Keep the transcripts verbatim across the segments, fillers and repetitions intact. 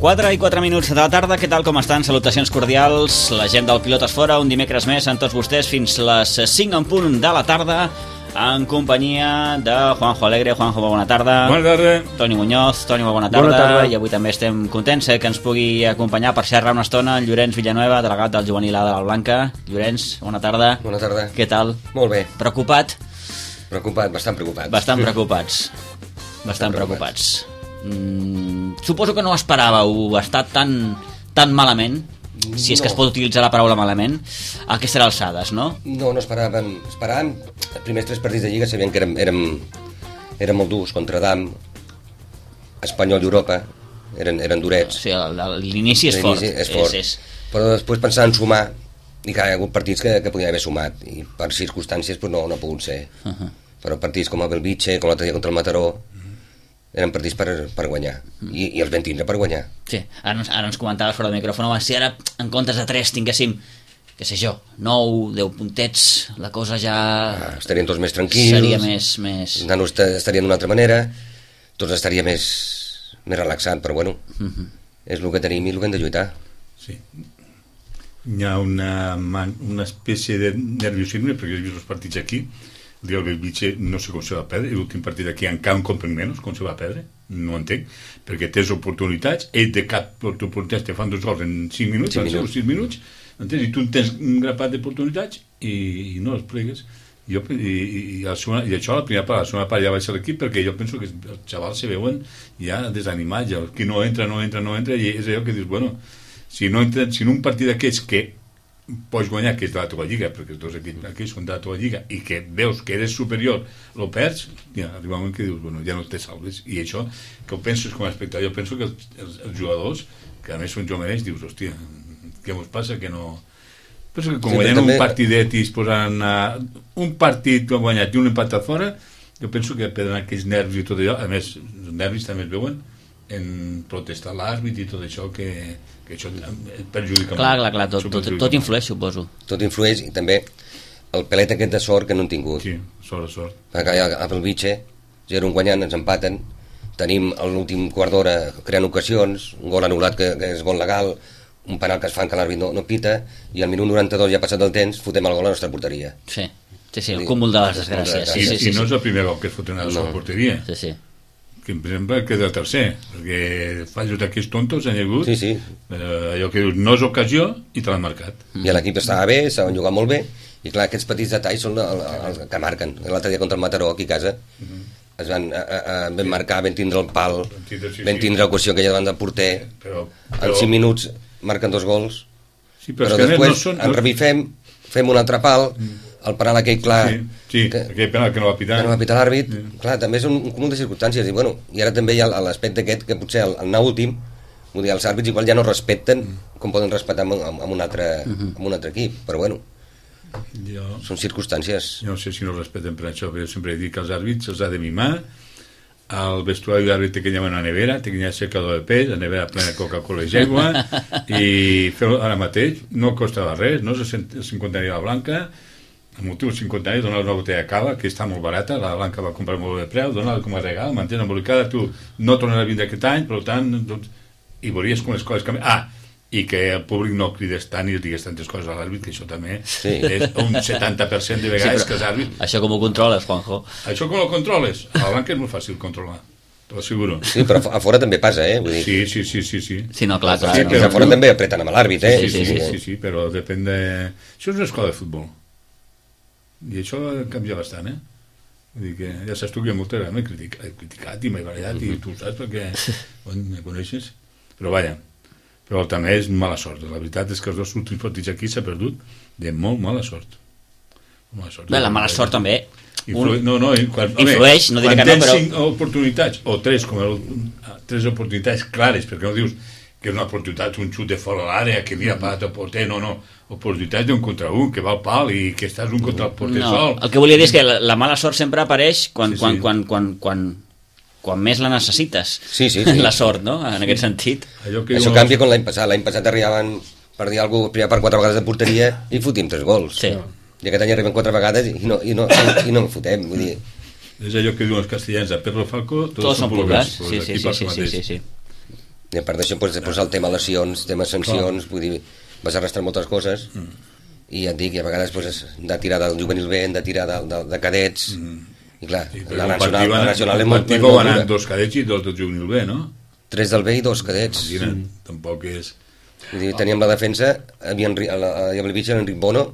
quatre i quatre minuts de la tarda, què tal, com estan? Salutacions cordials, la gent del Pilotes Fora, un dimecres més amb tots vostès fins les cinc en punt de la tarda, en companyia de Juanjo Alegre. Juanjo, bona tarda. Bona tarda. Toni Muñoz. Toni, bona tarda. Bona tarda. I avui també estem contents eh, que ens pugui acompanyar per xerrar una estona en Llorenç Villanueva, delegat del juvenil A de la Blanca. Llorenç, bona tarda. Bona tarda. Què tal? Molt bé. Preocupat? Preocupat, bastant preocupat. Bastant preocupats. Bastant preocupats. Mm, suposo que no esperàveu estar tan, tan malament, si és No. que es pot utilitzar la paraula malament, a aquestes alçades, no? No, no esperàvem. Esperàvem, els primers tres partits de Lliga sabien que érem, érem, érem molt durs, contra Dam, Espanyol i Europa, eren, eren O durets. sigui, el- el- l'inici és fort. L'inici és fort. És, és. Però després pensant en sumar, i que hi ha hagut partits que, que podien haver sumat, i per circumstàncies pues, no, no ha pogut ser. Uh -huh. Però partits com el Belvitge, com l'altre dia contra el Mataró, eren partits per, per guanyar. I, I els vam tindre per guanyar. Sí, ara, ens- ara ens comentaves fora del micròfon, home, si ara en comptes de tres tinguéssim, què sé jo, nou, deu puntets, la cosa ja Ah, estarien tots més tranquils. seria més... més... Els nanos esta- estarien d'una altra manera, tots estaria més, més relaxat, però bueno, Uh -huh. és el que tenim i el que hem de lluitar. Sí. Hi ha una, man- una espècie de nerviosisme, perquè he vist els partits aquí, el dia del Belvitge no sé com se va perdre, l'últim partit aquí encara un compren menys com se va perdre, no ho entenc, perquè tens oportunitats, ells de cap oportunitats te fan dos gols en cinc minuts, cinc en minuts. sis minuts, entens? I tu tens un grapat d'oportunitats i, i no els plegues. Jo, i, i, i, la segona, I això la primera part, la segona part ja va ser l'equip, perquè jo penso que els xavals se veuen ja desanimats, ja, qui no entra, no entra, no entra, i és allò que dius, bueno, si no entra, si en un partit d'aquests que pots guanyar, que és de la teva lliga, perquè els dos equips aquí són de la teva lliga, i que veus que eres superior, lo perds, ja arriba un moment que dius, bueno, ja no te salves. I això, que ho penses com a espectador, jo penso que els, els, els jugadors, que a més són jovenets, dius, hòstia, què mos passa que no... Penso que com Sí, guanyem també... un partidet i es posaran uh, un partit que han guanyat i un empatat fora, jo penso que perdran aquells nervis i tot allò, a més, els nervis també es veuen en protestar l'àrbit i tot això, que, que això perjudica Clar, molt. clar, clar, tot, Això tot, perjudica tot molt. influeix, suposo. Tot influeix, i també el pelet aquest de sort que no han tingut. Sí, sort, sort. Perquè a, a Belvitge, zero un guanyant, ens empaten, tenim a l'últim quart d'hora creant ocasions, un gol anul·lat que, que és gol legal, un penal que es fan que l'àrbit no, no pita, i al minut noranta-dos, ja passat el temps, fotem el gol a la nostra porteria. Sí, sí, sí, el cúmul de les desgràcies. I, Sí, sí, sí, I no és sí. el primer gol que es foten a la No. seva porteria, Sí, sí. que per exemple que és el tercer, perquè fallos d'aquests tontos han hagut, Sí, sí. eh, allò que dius, no és ocasió, i te l'han marcat. I l'equip estava bé, saben jugar molt bé, i clar, aquests petits detalls són els que marquen. L'altre dia contra el Mataró, aquí a casa, es van, a, a, a, vam marcar, vam tindre el pal, tindre, sí, vam sí. tindre l'ocasió que hi ha davant del porter, Però, en cinc minuts marquen dos gols, sí, però, però, és que després no són, en revifem, fem un altre pal, el penal aquell clar, Sí, sí, que, aquell penal que no va pitar. que no va pitar l'àrbit, Sí. clar, també és un, un cúmul de circumstàncies, i bueno, i ara també hi ha l'aspecte aquest, que potser el, el nou últim, vull dir, els àrbits igual ja no respecten com poden respectar amb, amb, amb, un, altre, amb un altre equip, però bueno, Jo, són circumstàncies. jo no sé si no respecten per això, però jo sempre dic que els àrbits els ha de mimar, al vestuari d'àrbit té que llevar una nevera, té que llevar secador de pell, la nevera plena de Coca-Cola i aigua, i fer-ho ara mateix, no costava res, no és el cinquantena blanca, el motiu cinquantena, donar una botella de cava, que està molt barata, la blanca va comprar molt de preu, donar-la com a regal, mantén embolicada, tu no tornaràs a vindre aquest any, per tant, doncs, i veuries com les coses canvien. Ah, i que el públic no cridés tant i es digués tantes coses a l'àrbit, que això també Sí. és un setanta per cent de vegades Sí, que els àrbits... Això com ho controles, Juanjo? Això com ho controles? A la banca és molt fàcil controlar, t'ho asseguro. Sí, però a fora també passa, eh? Vull dir, Sí, sí, sí, sí, sí. Sí, no, clar, clar. Sí, no. que a fora també apreten amb l'àrbit, eh? Sí, sí, sí, sí, sí, però depèn de... Això és una escola de futbol. I això canvia bastant, eh? Vull dir que ja saps tu que moltes vegades m'he criticat, he criticat i m'he barallat i tu ho saps perquè bueno, me coneixes. Però vaja, però també és mala sort. La veritat és que els dos últims partits aquí s'ha perdut de molt mala sort. Mala sort. Bé, la mala sort també Influ... No, no, quan, influeix, no diré quan que no, tens però... cinc oportunitats, o tres, com el, tres oportunitats clares, perquè no dius que és una oportunitat, un xut de fora a l'àrea, que mira, parat el porter, no, no, oportunitats d'un contra un, que va al pal i que estàs un contra el porter No, sol. el que volia dir és que la, la mala sort sempre apareix quan, Sí, sí. quan, quan, quan, quan, quan més la necessites. Sí, sí, sí. La sort, no? En aquest sentit. Allò que Això diuen canvia els- com l'any passat. L'any passat arribaven per dir alguna cosa, primer per quatre vegades de porteria i fotim tres gols. Sí. I aquest any arriben quatre vegades i no, i no, i, i no en fotem. Vull dir, És allò que diuen els castellans, a Perro Falco, Tots són pulgars. Pues Sí, sí, aquí sí, passa sí, el sí, mateix. sí, sí. I a part d'això, pues, després el tema lesions, tema sancions, vull dir, vas arrastrar moltes coses, mm. i ja et dic, i a vegades pues, hem de tirar del juvenil B, hem de tirar de, de, de cadets, mm. i clar, sí, la, nacional, la nacional és molt, molt dura. Dos cadets i dos del juvenil B, no? Tres del B i dos cadets. Imagina't, mm. tampoc és... Vull dir, teníem la defensa, havia Enric Enric Bono,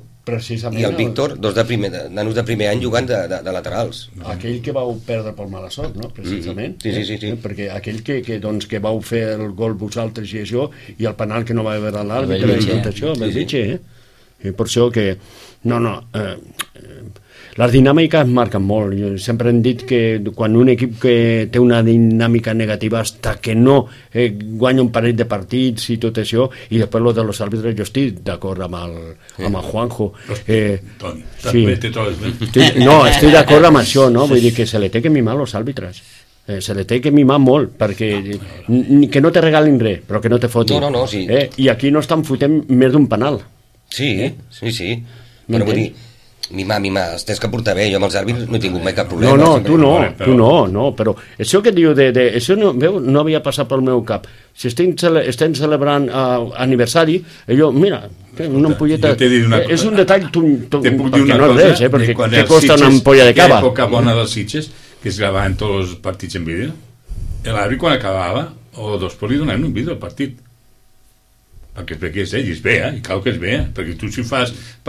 i el Víctor, dos de primer, de, nanos de primer any jugant de, de, de laterals. Aquell que vau perdre pel mala sort, no? Precisament. Mm. Sí, sí, sí, sí. Eh? Perquè aquell que, que, doncs, que vau fer el gol vosaltres i això, i el penal que no va haver a l'àrbitre, i tot això, Belvitge, eh? I per això que... No, no... Eh, eh, les dinàmiques marquen molt. Jo sempre hem dit que quan un equip que té una dinàmica negativa hasta que no eh, guanya un parell de partits i tot això, i després lo de los àrbitres, jo estic d'acord amb el, amb el Juanjo. Eh, Toni, sí. Te trobes bé? Estic, no, estic d'acord amb això, no? Vull dir que se li té que mimar los àrbitres. Eh, se li té que mimar molt, perquè n- que no te regalin res, però que no te fotin. No, no, no, sí. Eh? I aquí no estan fotent més d'un penal. Sí, eh? sí, sí. Però vull dir, mimar, mimar, els tens que portar bé. Jo amb els àrbits no he tingut mai cap problema. No, no, tu no, però... tu no, no, però això que diu de... de això no, veu, no havia passat pel meu cap. Si estem, cele, estem celebrant uh, aniversari, i jo, mira, una ampolleta... Una és un detall tu, tu, te puc dir una no cosa, res, eh, perquè què Sitges, costa una ampolla de cava? Que època bona dels Sitges, que es gravaven tots els partits en vídeo, l'àrbit quan acabava, o després li donaven un vídeo al partit, perquè es vegués ell, i es ve, eh? I cal que es ve, perquè tu si fas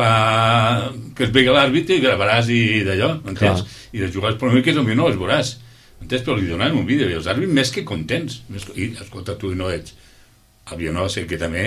pa... que es vegi l'àrbitre i gravaràs i d'allò, entens? I de jugar els polèmiques potser no els veuràs, entens? Però li donaven un vídeo i els àrbitres més que contents, més... i escolta, tu no ets el Vilanova, sé que també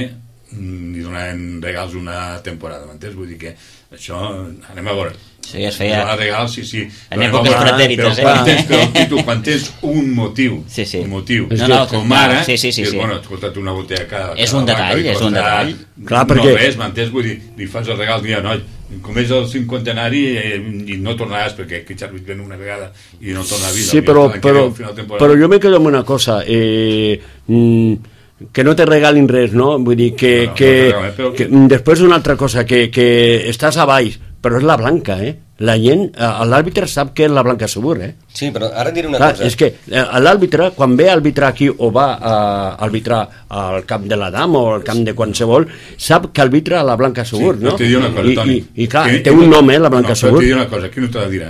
li donaven regals una temporada, m'entens? Vull dir que això, anem a veure. Sí, es feia... Regals, sí, sí. En èpoques pretèrites, eh? Quan tens, però, tu, quan tens un motiu, sí, sí. un motiu, no, no, com ara, sí, sí, sí, dius, sí. bueno, escolta't una botella cada... És un detall, és un detall. Clar, perquè... No res, m'entens? Vull dir, li fas el regal, dia, noi, com és el cinquantenari eh, i no tornaràs, perquè aquest àrbit ven una vegada i no torna a vida. Sí, però, però, però jo me quedo amb una cosa, eh... Mm, que no te regalin res, no? Vull dir que, no, no, que, no regalen, però... que després una altra cosa, que, que estàs a baix, però és la blanca, eh? La gent, l'àrbitre sap que és la blanca Segur, eh? Sí, però ara diré una Clar, cosa. És que l'àrbitre, quan ve a arbitrar aquí o va a arbitrar al camp de la Dama o al camp de qualsevol, sap que arbitra la blanca Segur, sí, no? Te diré una cosa, I, Toni. I, i clar, que, té un nom, eh, la blanca no, Segur. Te diré una cosa, qui no te la dirà?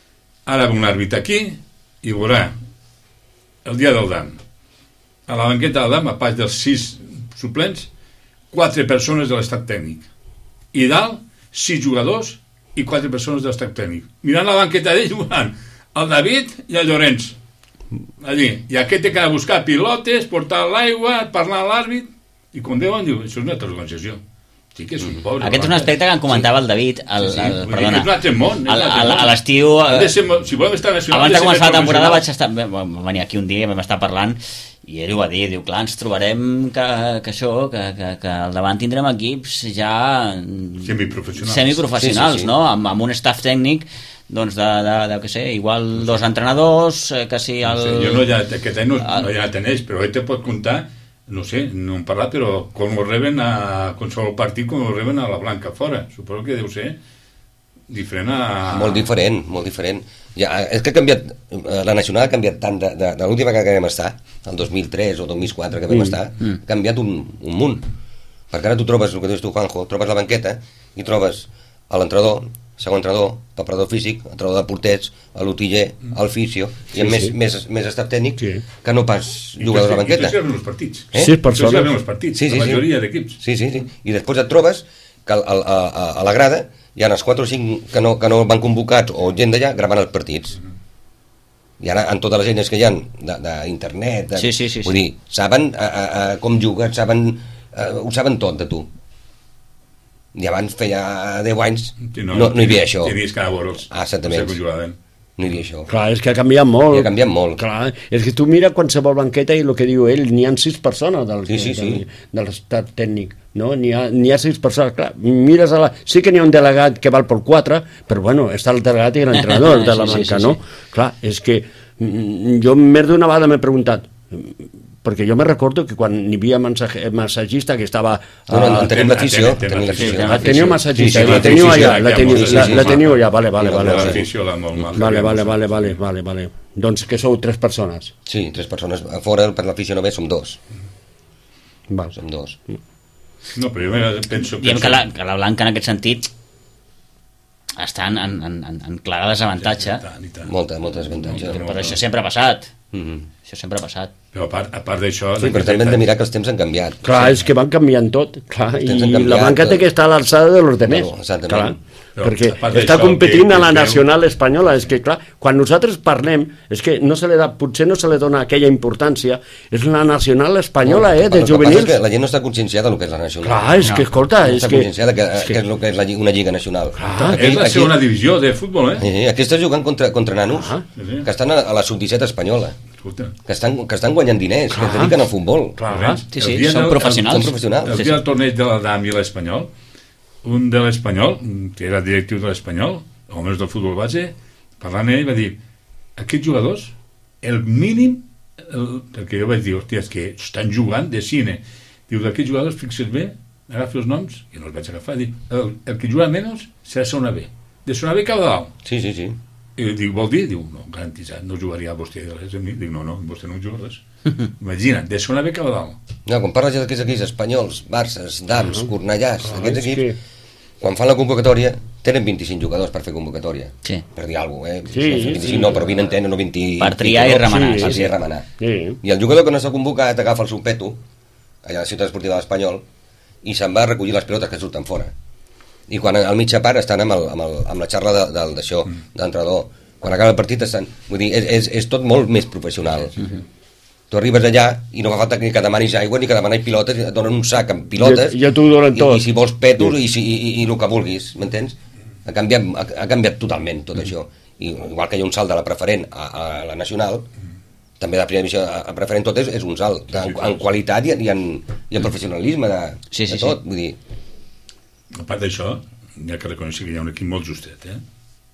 Ara ve un àrbitre aquí i veurà el dia del D A M. A la banqueta del D A M, a pas dels sis suplents, quatre persones de l'estat tècnic. I dalt, sis jugadors i quatre persones de l'estat tècnic. Mirant la banqueta d'ells, jugant el David i el Llorenç. Allí. I aquest té que anar a buscar pilotes, portar l'aigua, parlar a l'àrbit, i quan veuen, diu, això és una altra organització. Sí que és un pobre. Aquest és un aspecte que em comentava el David, el, sí, sí. el, perdona, és un altre món, el, el, a l'estiu... Si volem estar nacional... Abans de començar la temporada vaig estar... Vam venir aquí un dia i vam estar parlant i ell ho va dir, diu, clar, ens trobarem que, que això, que, que, que al davant tindrem equips ja... Semiprofessionals. Semiprofessionals, sí, sí, sí. No? Amb, amb un staff tècnic, doncs, de, de, de, què sé, igual dos entrenadors, que si el... No sé, jo no, ja, aquest any no, no ja teneix, però ell te pot comptar, no sé, no hem parlat, però com ho reben a qualsevol partit, com ho reben a la Blanca fora. Suposo que deu ser diferent a... Molt diferent, molt diferent. Ja, és que ha canviat, la nacional ha canviat tant de, de, de l'última que vam estar, el dos mil tres o dos mil quatre que vam mm. estar, mm. ha canviat un, un munt. Perquè ara tu trobes, el que dius tu, Juanjo, trobes la banqueta i trobes l'entrenador, segon entrenador, preparador físic, entrenador de porters, l'utiller, el fisio, i sí, més, sí. més, més estat tècnic sí. que no pas jugador de la banqueta. I tots ja ven els partits. Eh? Sis persones. Tots ja ven els partits, sí, sí, la majoria sí. d'equips. Sí, sí, sí. I després et trobes que a, a, a, a la grada hi ha els quatre o cinc que no, que no van convocats o gent d'allà gravant els partits. I ara, en totes les eines que hi ha d'internet, sí, sí, sí, vull dir, saben a, a, a, com jugues, saben, a, ho saben tot de tu. I abans feia deu anys sí, no, no, no hi havia això. Tenies que anar a veure'ls. Ah, exactament. No sé com jugaven. No hi havia això. Clar, és que ha canviat molt. I ha canviat molt. Clar, és que tu mira qualsevol banqueta i el que diu ell, n'hi ha sis persones del, sí, sí, sí. del, de l'estat tècnic, no? N'hi ha, n'hi ha sis persones, clar, mires a la... Sí que n'hi ha un delegat que val per quatre, però bueno, està el delegat i l'entrenador de la sí, banca, sí, sí, no? sí. Clar, és que jo més d'una vegada m'he preguntat, perquè jo me recordo que quan hi havia massagista que estava... No, no, no, tenim l'afició. Teniu massagista, la teniu allà, la teniu allà, vale, vale, vale. Vale, vale, vale, vale, vale, vale. Doncs que sou tres persones. Sí, tres persones. A fora, per l'afició només, som dos. Val. Som dos. No, però jo penso... Diem que la, que la Blanca en aquest sentit està en, en, en, en clara desavantatge, I tant, i tant. Molta, molta desavantatge. però, però això sempre ha passat. Mm-hmm. Això sempre ha passat. Però a part, a part d'això... Sí, però també hem de mirar que els temps han canviat. Clar, és que van canviant tot, clar, i temps han la canviat, banca té tot. que estar a l'alçada de los demés, Claro, exactament. clar, Però, perquè a part està d'això, competint que- a la que- nacional espanyola, és que clar, quan nosaltres parlem, és que no se li da, potser no se li dona aquella importància, és la nacional espanyola, No, eh, de el que passa juvenils. és que la gent no està conscienciada del que és la nacional. Clar, és No. que, escolta, no és està que... conscienciada que, és que és el que és la, lli- una lliga nacional. Clar. És la segona divisió de futbol, eh? Eh, aquí estàs jugant contra, contra nanos Ah, sí. que estan a, a la sub disset espanyola, Escolta. que estan, que estan guanyant diners, que es Clar. dediquen al futbol. Clar, Sí, sí, El dia són del- professionals. Són professionals. El Sí, dia sí. del torneig de l'Adam i l'Espanyol, un de l'Espanyol, que era directiu de l'Espanyol, homes del futbol base, parlant amb ell, va dir, aquests jugadors, el mínim, el, el que jo vaig dir, hòstia, és que estan jugant de cine. Diu, d'aquests jugadors, fixa't bé, agafa els noms, i no els vaig agafar, dic, el, el que juga menys serà segona B. De segona B cada dalt. Sí, sí, sí. I dic, vol dir? Diu, no, garantitzat, no jugaria a vostè de res amb mi. Dic, no, no, vostè no juga res. Imagina't, de segona B cada dalt. No, quan parles d'aquests equips espanyols, Barces, Dams, uh -huh. Cornellàs, Clar, aquests és equips, que- quan fan la convocatòria, tenen vint-i-cinc jugadors per fer convocatòria. Sí. Per dir alguna cosa, eh? Sí, vint-i-cinc sí. no, però vint en tenen, no vint... Per triar i remenar, Per sí, triar i remenar. Sí. I el jugador que no s'ha convocat agafa el supeto, allà a la ciutat esportiva de l'Espanyol, i se'n va a recollir les pilotes que surten fora. I quan al mitja part estan amb, el, amb, el, amb la xarra de, de, d'això, mm. d'entrenador. Quan acaba el partit estan... Vull dir, és, és, és tot molt més professional. Mm-hmm. Tu arribes allà i no fa falta ni que demanis aigua ni que demanis pilotes, et donen un sac amb pilotes Ja- ja t'ho donen i, tot. i si vols petos i, si, i, i, i el que vulguis, m'entens? Ha canviat, ha, ha canviat totalment tot això. I, igual que hi ha un salt de la preferent a, a la nacional, també de la primera divisió a, a preferent tot és, és un salt en, en qualitat i en, i en, i en professionalisme de, Sí, sí, de tot. sí. Vull dir, A part d'això, hi ha que reconèixer que hi ha un equip molt justet, eh?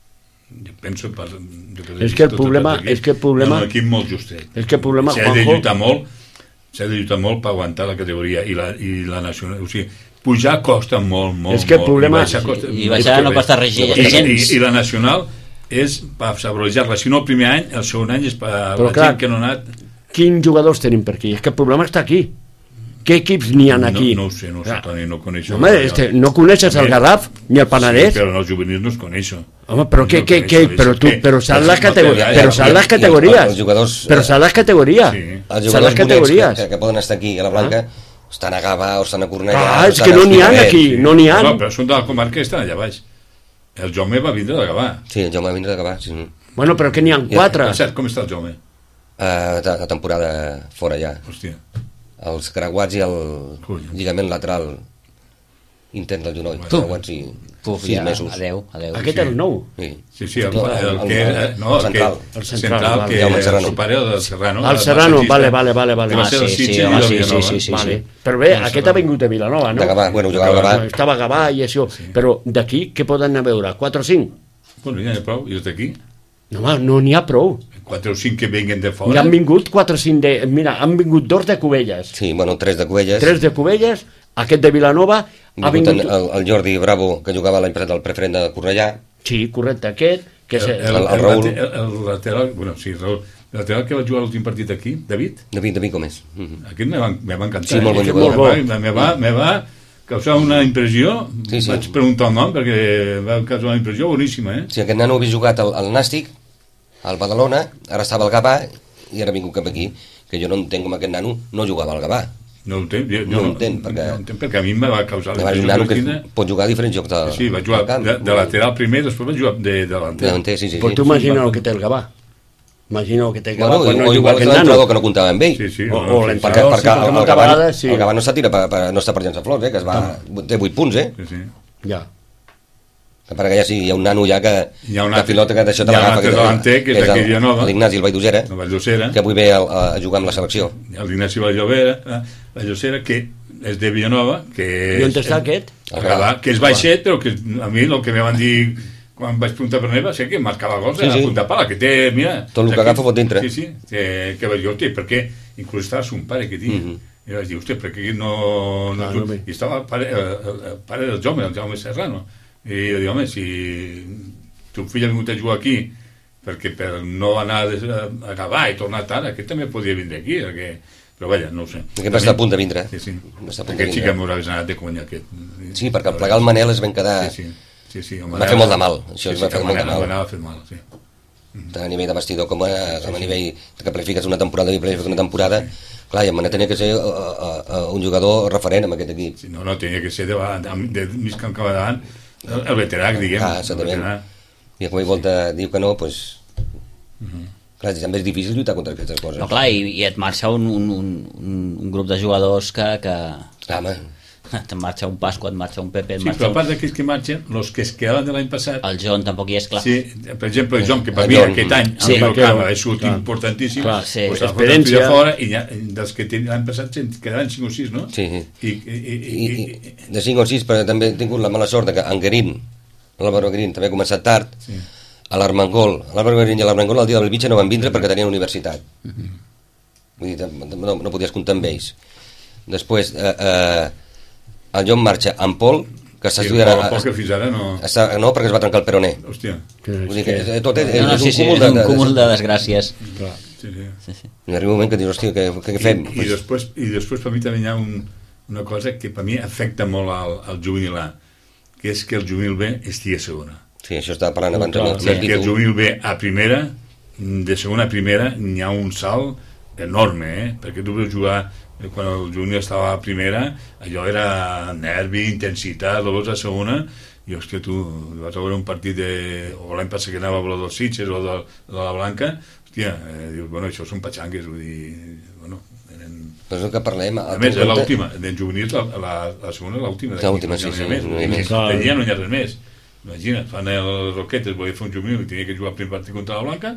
Jo penso... Per, jo que És que el tots problema- els equips, és que el problema- hi ha un equip molt justet. És que el problema, S'ha de Juanjo- lluitar molt, s'ha de lluitar molt per aguantar la categoria i la, i la nacional. O sigui, pujar costa molt, molt, És que el molt. problema- I baixar costa, I baixar no costa res, I, gens. i, I la nacional és per saborojar-la. Si no el primer any, el segon any és per Però la clar, gent que no ha anat... Quins jugadors tenim per aquí? És que el problema està aquí. Què equips n'hi ha aquí? No, no ho sé, no ho sé, Clar. Toni, no coneixo. Home, este, no coneixes el Garraf ni el Penedès? Sí, però no, els juvenils no els coneixo. Home, però què, No què, coneixo, què, és però tu, que- però saps no les té categories, gaire. però saps les I els- categories, els jugadors, però eh, saps les categories, Sí. els saps jugadors les bonics categories. que, que, que poden estar aquí a la Blanca estan a Gavà o estan a Cornellà. Ah, o és estan que a no n'hi ha Hospitalet. aquí, no n'hi ha. No, però són de la comarca que estan allà baix. El Jaume va vindre de Gavà. Sí, el Jaume va vindre de Gavà, sí. Bueno, però que n'hi ha quatre. Per cert, com està el Jaume? Uh, de, de temporada fora ja. Hòstia. Els creuats i el Collons. lligament lateral intern del genoll. Tu. Creuats i Puf, sis ja, mesos. adeu, adeu. Aquest és el nou. Sí. Sí, sí, el, No, el, el- que... el- no, el el, que, central. El el central, central, vale. que Jaume el Serrano. seu pare era del Serrano. El Serrano, massatgista, vale, vale, vale, vale. que va Ah, ser sí, el sí, Sitges home, i el sí, sí, Vilanova. sí, sí, Vale. sí. Però bé, No, aquest Serrano. ha vingut de Vilanova, no? De Gavà, bueno, jugava a Gavà. Estava a Gavà i això. Però d'aquí, què poden anar a veure? quatre o cinc? Bueno, ja n'hi ha prou, i els d'aquí? No, home, no n'hi ha prou. Quatre o cinc que venguen de Ja fora. han vingut quatre o cinc de... Mira, han vingut dos de Cubelles, Sí, bueno, tres de Cubelles. tres de Cubelles, aquest de Vilanova Ha ha vingut vingut... el, el Jordi Bravo, que jugava l'any passat al preferent de Cornellà. Sí, correcte, aquest, que és... El, el, el el, Raül. el, el lateral, bueno, sí, Raül, el lateral que va jugar l'últim partit aquí, David, David, David Gómez. Mhm. aquest me va, me va encantar. Sí, molt bon eh? jugador. Me va, me, va, me va causar una impressió, Sí, sí. vaig preguntar el nom perquè va causar una impressió boníssima, eh? Sí, aquest nano havia jugat al, al Nàstic, al Badalona, ara estava al Gavà i ara ha vingut cap aquí, que jo no entenc com aquest nano no jugava al Gavà. No ho entenc, jo, No jo ho entenc, perquè- no ho entenc, perquè a mi me va causar Llavors, un l'impressió nano que tindre- pot jugar a diferents jocs de, Sí, va jugar del camp. de, de lateral primer, després va jugar de, de delanter. Davanter, sí, sí, Però sí. tu imagina el que té el Gavà. Imagina el que té el Gavà Bueno, quan no o juga igual que aquest nano. l'entrenador que no comptava amb ell. Sí, sí. O, no, o sí, Perquè, l'entrenador, perquè sí, el, perquè el, moltes Gavà, vegades, sí. el Gavà no s'atira per, per, no està per llançar flors, eh, que es va, té vuit punts, eh? Sí, sí. Ja. Que perquè ja sí, hi ha un nano ja que, Hi ha un que altre- pilota que d'això te hi ha un l'agafa. altre davanter, que és d'aquí Vilanova. L'Ignasi el Valldossera, La Valldosera, que avui ve a, a jugar amb la selecció. l'Ignasi Valldosera, la Valldosera, que és de Vilanova, que I on és, està aquest? a Gavà, que és baixet, però que a mi el que me van dir quan vaig preguntar per ell va ser que marcava gols Sí, a sí. punta pala, que té, mira... Tot el que aquí- agafa fot dintre. Sí, sí, que, que vaig dir, hòstia, perquè inclús estava son pare que tinc. Mhm. I vaig dir, hòstia, perquè no... no Clar, no ve. I estava el pare, el, el pare del Jaume, el Jaume Serrano. I jo dic, home, si tu fill ha vingut a jugar aquí perquè per no anar a Gavà i tornar tard, aquest també podria vindre aquí, perquè, Però vaja, no ho sé. Aquest va estar a punt de vindre. Sí, sí. Va estar a punt de Aquest sí vindre. que m'hauràs anat de conya, aquest. Sí, perquè al plegar el Manel es van quedar... Sí, sí. Sí, sí, va fer molt de mal. Això sí, es va sí, fer molt de mal. M'anava a fer mal, sí. Tant a nivell de vestidor com a, com a nivell que planifiques una temporada i planifiques una temporada. Clar, i en Manel tenia que ser uh, uh, uh, un jugador referent en aquest equip. Sí, no, no, tenia que ser de, de, de mig camp cap davant, el, el veterà, diguem. Ah, exactament. I com ell volta diu que no, doncs... Pues... Uh -huh. Clar, també és difícil lluitar contra aquestes coses. No, clar, i, i et marxa un, un, un, un grup de jugadors que... que... Clar, home. Et marxa un Pasqua, et marxa un Pepe... Et sí, marxa però a un... part d'aquells que marxen, els que es quedaven de l'any passat... El John tampoc hi és, clar. Sí, per exemple, el John, que per El mi John. aquest any, Sí. el Camp ha sigut Clar. importantíssim, Clar, sí. pues, Experiència. de fora, i ja, dels que tenen l'any passat se'n quedaven cinc o sis, no? Sí. I, i, i, I, i, i, de cinc o sis, però també he tingut la mala sort de que en Guerín, l'Álvaro Guerín, també ha començat tard, sí. a l'Armengol, l'Álvaro Guerín i l'Armengol el dia de Belvitge no van vindre perquè tenien universitat. Uh -huh. Vull dir, no, no podies comptar amb ells. Després, eh, eh, el John marxa amb Pol, que està Sí, estudiant... el Pol, que fins ara no... Està, no, perquè es va trencar el peroné. Hòstia. Vull dir que tot és, No, no, és sí, un sí, cúmul és de, un de, cúmul de, de desgràcies. Clar. Sí, sí. Sí, sí. I arriba un moment que dius, hòstia, què, què fem? I, i, després, I després per mi també hi ha un, una cosa que per mi afecta molt al, al juvenil A, que és que el juvenil B estigui a segona. Sí, això estava parlant abans Clar, amb el Perquè el Pitu. juvenil B a primera, de segona a primera, n'hi ha un salt enorme, eh? Perquè tu veus jugar, eh, quan el juvenil estava a primera, allò era nervi, intensitat, llavors a segona, i hòstia, tu vas a veure un partit de... o l'any passat que anava a veure dels Sitges o de, de la Blanca, hòstia, eh, dius, bueno, això són patxangues, vull dir, bueno, eren... Però és el que parlem. A més, és l'última, en juvenils la, la, la segona és l'última. L'última, sí, sí, més. no hi ha més. Allà no hi ha res més. Imagina't, fan els Roquetes, volia fer un juvenil i tenia que jugar el primer partit contra la Blanca,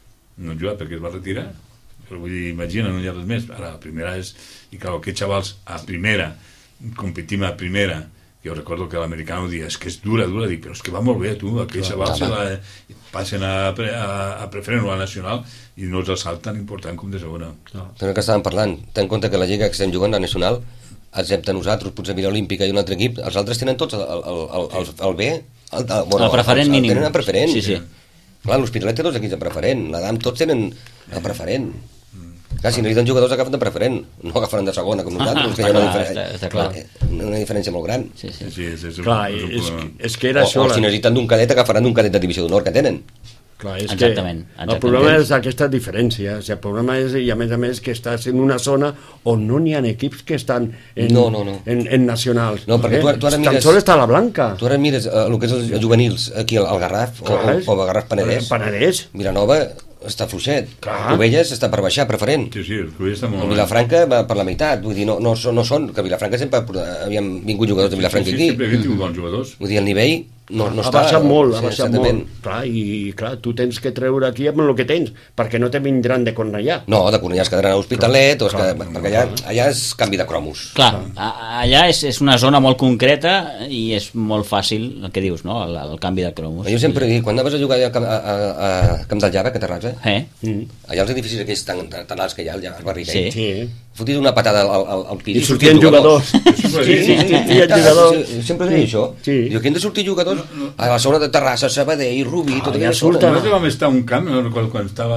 no han jugat perquè es va retirar, però vull dir, imagina, no hi ha res més. Ara, la primera és, i clar, aquests xavals a primera, competim a primera, jo recordo que l'americano dia, és que és dura, dura, dic, però és que va molt bé, tu, aquells xavals se la, passen a, pre, a, a preferent o a nacional i no és el salt tan important com de segona. No. Però que estàvem parlant, ten en compte que la lliga que estem jugant, la nacional, excepte nosaltres, potser Vila Olímpica i un altre equip, els altres tenen tots el, el, el, el, el B, el, el, bueno, el preferent el, el, mínim. Tenen el preferent. Sí, sí. Clar, l'Hospitalet té dos equips de preferent, l'Adam tots tenen el preferent. Clar, si necessiten jugadors agafen de preferent, no agafaran de segona com nosaltres, que hi ha una, clar, diferència, està, està clar. una diferència molt gran. Sí, sí. Sí, és, és, Clar, és, un és, problema. és que era O, això... o la- si necessiten d'un cadet, agafaran d'un cadet de divisió d'honor que tenen. Clar, és Exactament, que exactament. el problema és aquesta diferència. O sigui, el problema és, i a més a més, que estàs en una zona on no n'hi ha equips que estan en, No, no, no. en, en nacionals. No, perquè tu ara- tu ara Tan mires- sols està la Blanca. Tu ara mires eh, el que és els juvenils aquí al, al Garraf, o, Clar, o, o al Garraf Penedès, Penedès. Vilanova està fluixet, Clar. Covelles està per baixar, preferent. Sí, sí, el Covelles està molt... El Vilafranca va per la meitat, vull dir, no, no, són- no són, que Vilafranca sempre havien vingut jugadors de Vilafranca sí, aquí, sempre havia tingut bons jugadors. vull dir, el nivell no, no ha està... baixat molt, ha sí, baixat exactament. molt. Clar, i clar, tu tens que treure aquí amb el que tens, perquè no te vindran de Cornellà. No, de Cornellà es quedaran a l'Hospitalet, o es Clar, que, perquè allà, allà és canvi de cromos. Clar, a- allà és, és una zona molt concreta i és molt fàcil, el que dius, no? El, el canvi de cromos. Jo sempre dic, quan anaves a jugar allà a, Camp- a, a, a Camp del Llava, que Terrassa, Eh? Mm. allà els edificis aquells tan, tan, tan alts que hi ha, allà al barri Sí. aquell, Sí. fotis una patada al, al, al pis I sortien jugadors. sempre Sí, dic, sí, sí, hi ha Clar, jugadors. sí, sempre deia això. Sí. Diu, aquí han de sortir jugadors a la zona de Terrassa, Sabadell, Rubí, tot ja aquella surten. zona. Nosaltres vam estar a un camp, no recordo quan estava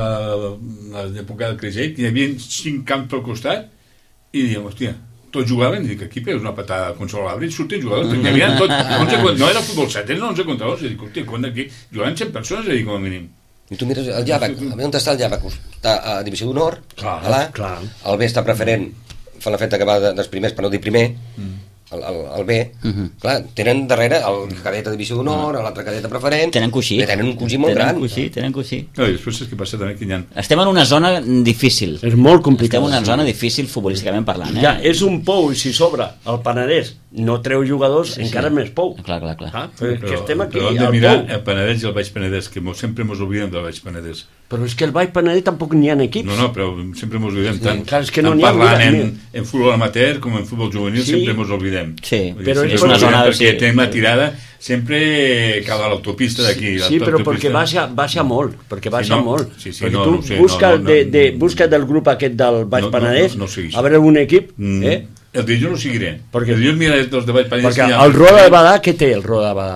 a l'època del Creixell, que hi havia cinc camps pel costat, i diem, hòstia, tots jugaven, i dic, aquí peus una patada consolable, i sortien jugadors, perquè hi havia tot, onze, contra- no era futbol set, eren onze contra onze, i dic, hòstia, quan d'aquí jugaven cent persones, i dic, com a mínim. I tu mires el Llavac, a veure on està el Llavac, està a Divisió d'Honor, Clar, allà, clar. el B està preferent, fa la feta que va de- dels primers, per no dir primer, el, el, el B, clar, tenen darrere el cadet a Divisió d'Honor, l'altre cadet a preferent, Tenen coixí. Bé, tenen un coixí molt tenen gran. Coixí, tenen coixí. No, i després és que passa també que hi ha... Estem en una zona difícil. És molt complicat. Estem en una zona difícil futbolísticament parlant, eh? Ja, és un pou, i si sobre el Penedès no treu jugadors, Sí, sí. encara és més pou. Clar, clar, clar. Ah, però, però que estem aquí però hem de al mirar pou. el Penedès i el Baix Penedès, que mos, sempre mos oblidem del Baix Penedès. Però és que el Baix Penedès tampoc n'hi ha equips. No, no, però sempre mos oblidem tant. clar, és que no tant n'hi ha, parlant mira, en, en futbol amateur com en futbol juvenil, Sí. sempre mos oblidem. Sí, Vull dir, però sempre és una mos oblidem zona- perquè sí. tenim la tirada sempre cal a l'autopista d'aquí. Sí, però perquè baixa, baixa molt, perquè baixa no, molt. sí, sí, perquè no, tu no ho sé, busca, no, no, de, no. de, busca del grup aquest del Baix No, no, Penedès, no, no siguis. a veure un equip, Mm, eh? el dilluns no seguiré. Perquè- El dilluns mira els de Baix Penedès. Perquè que hi ha- el Roda de Badà, què té el Roda de Badà?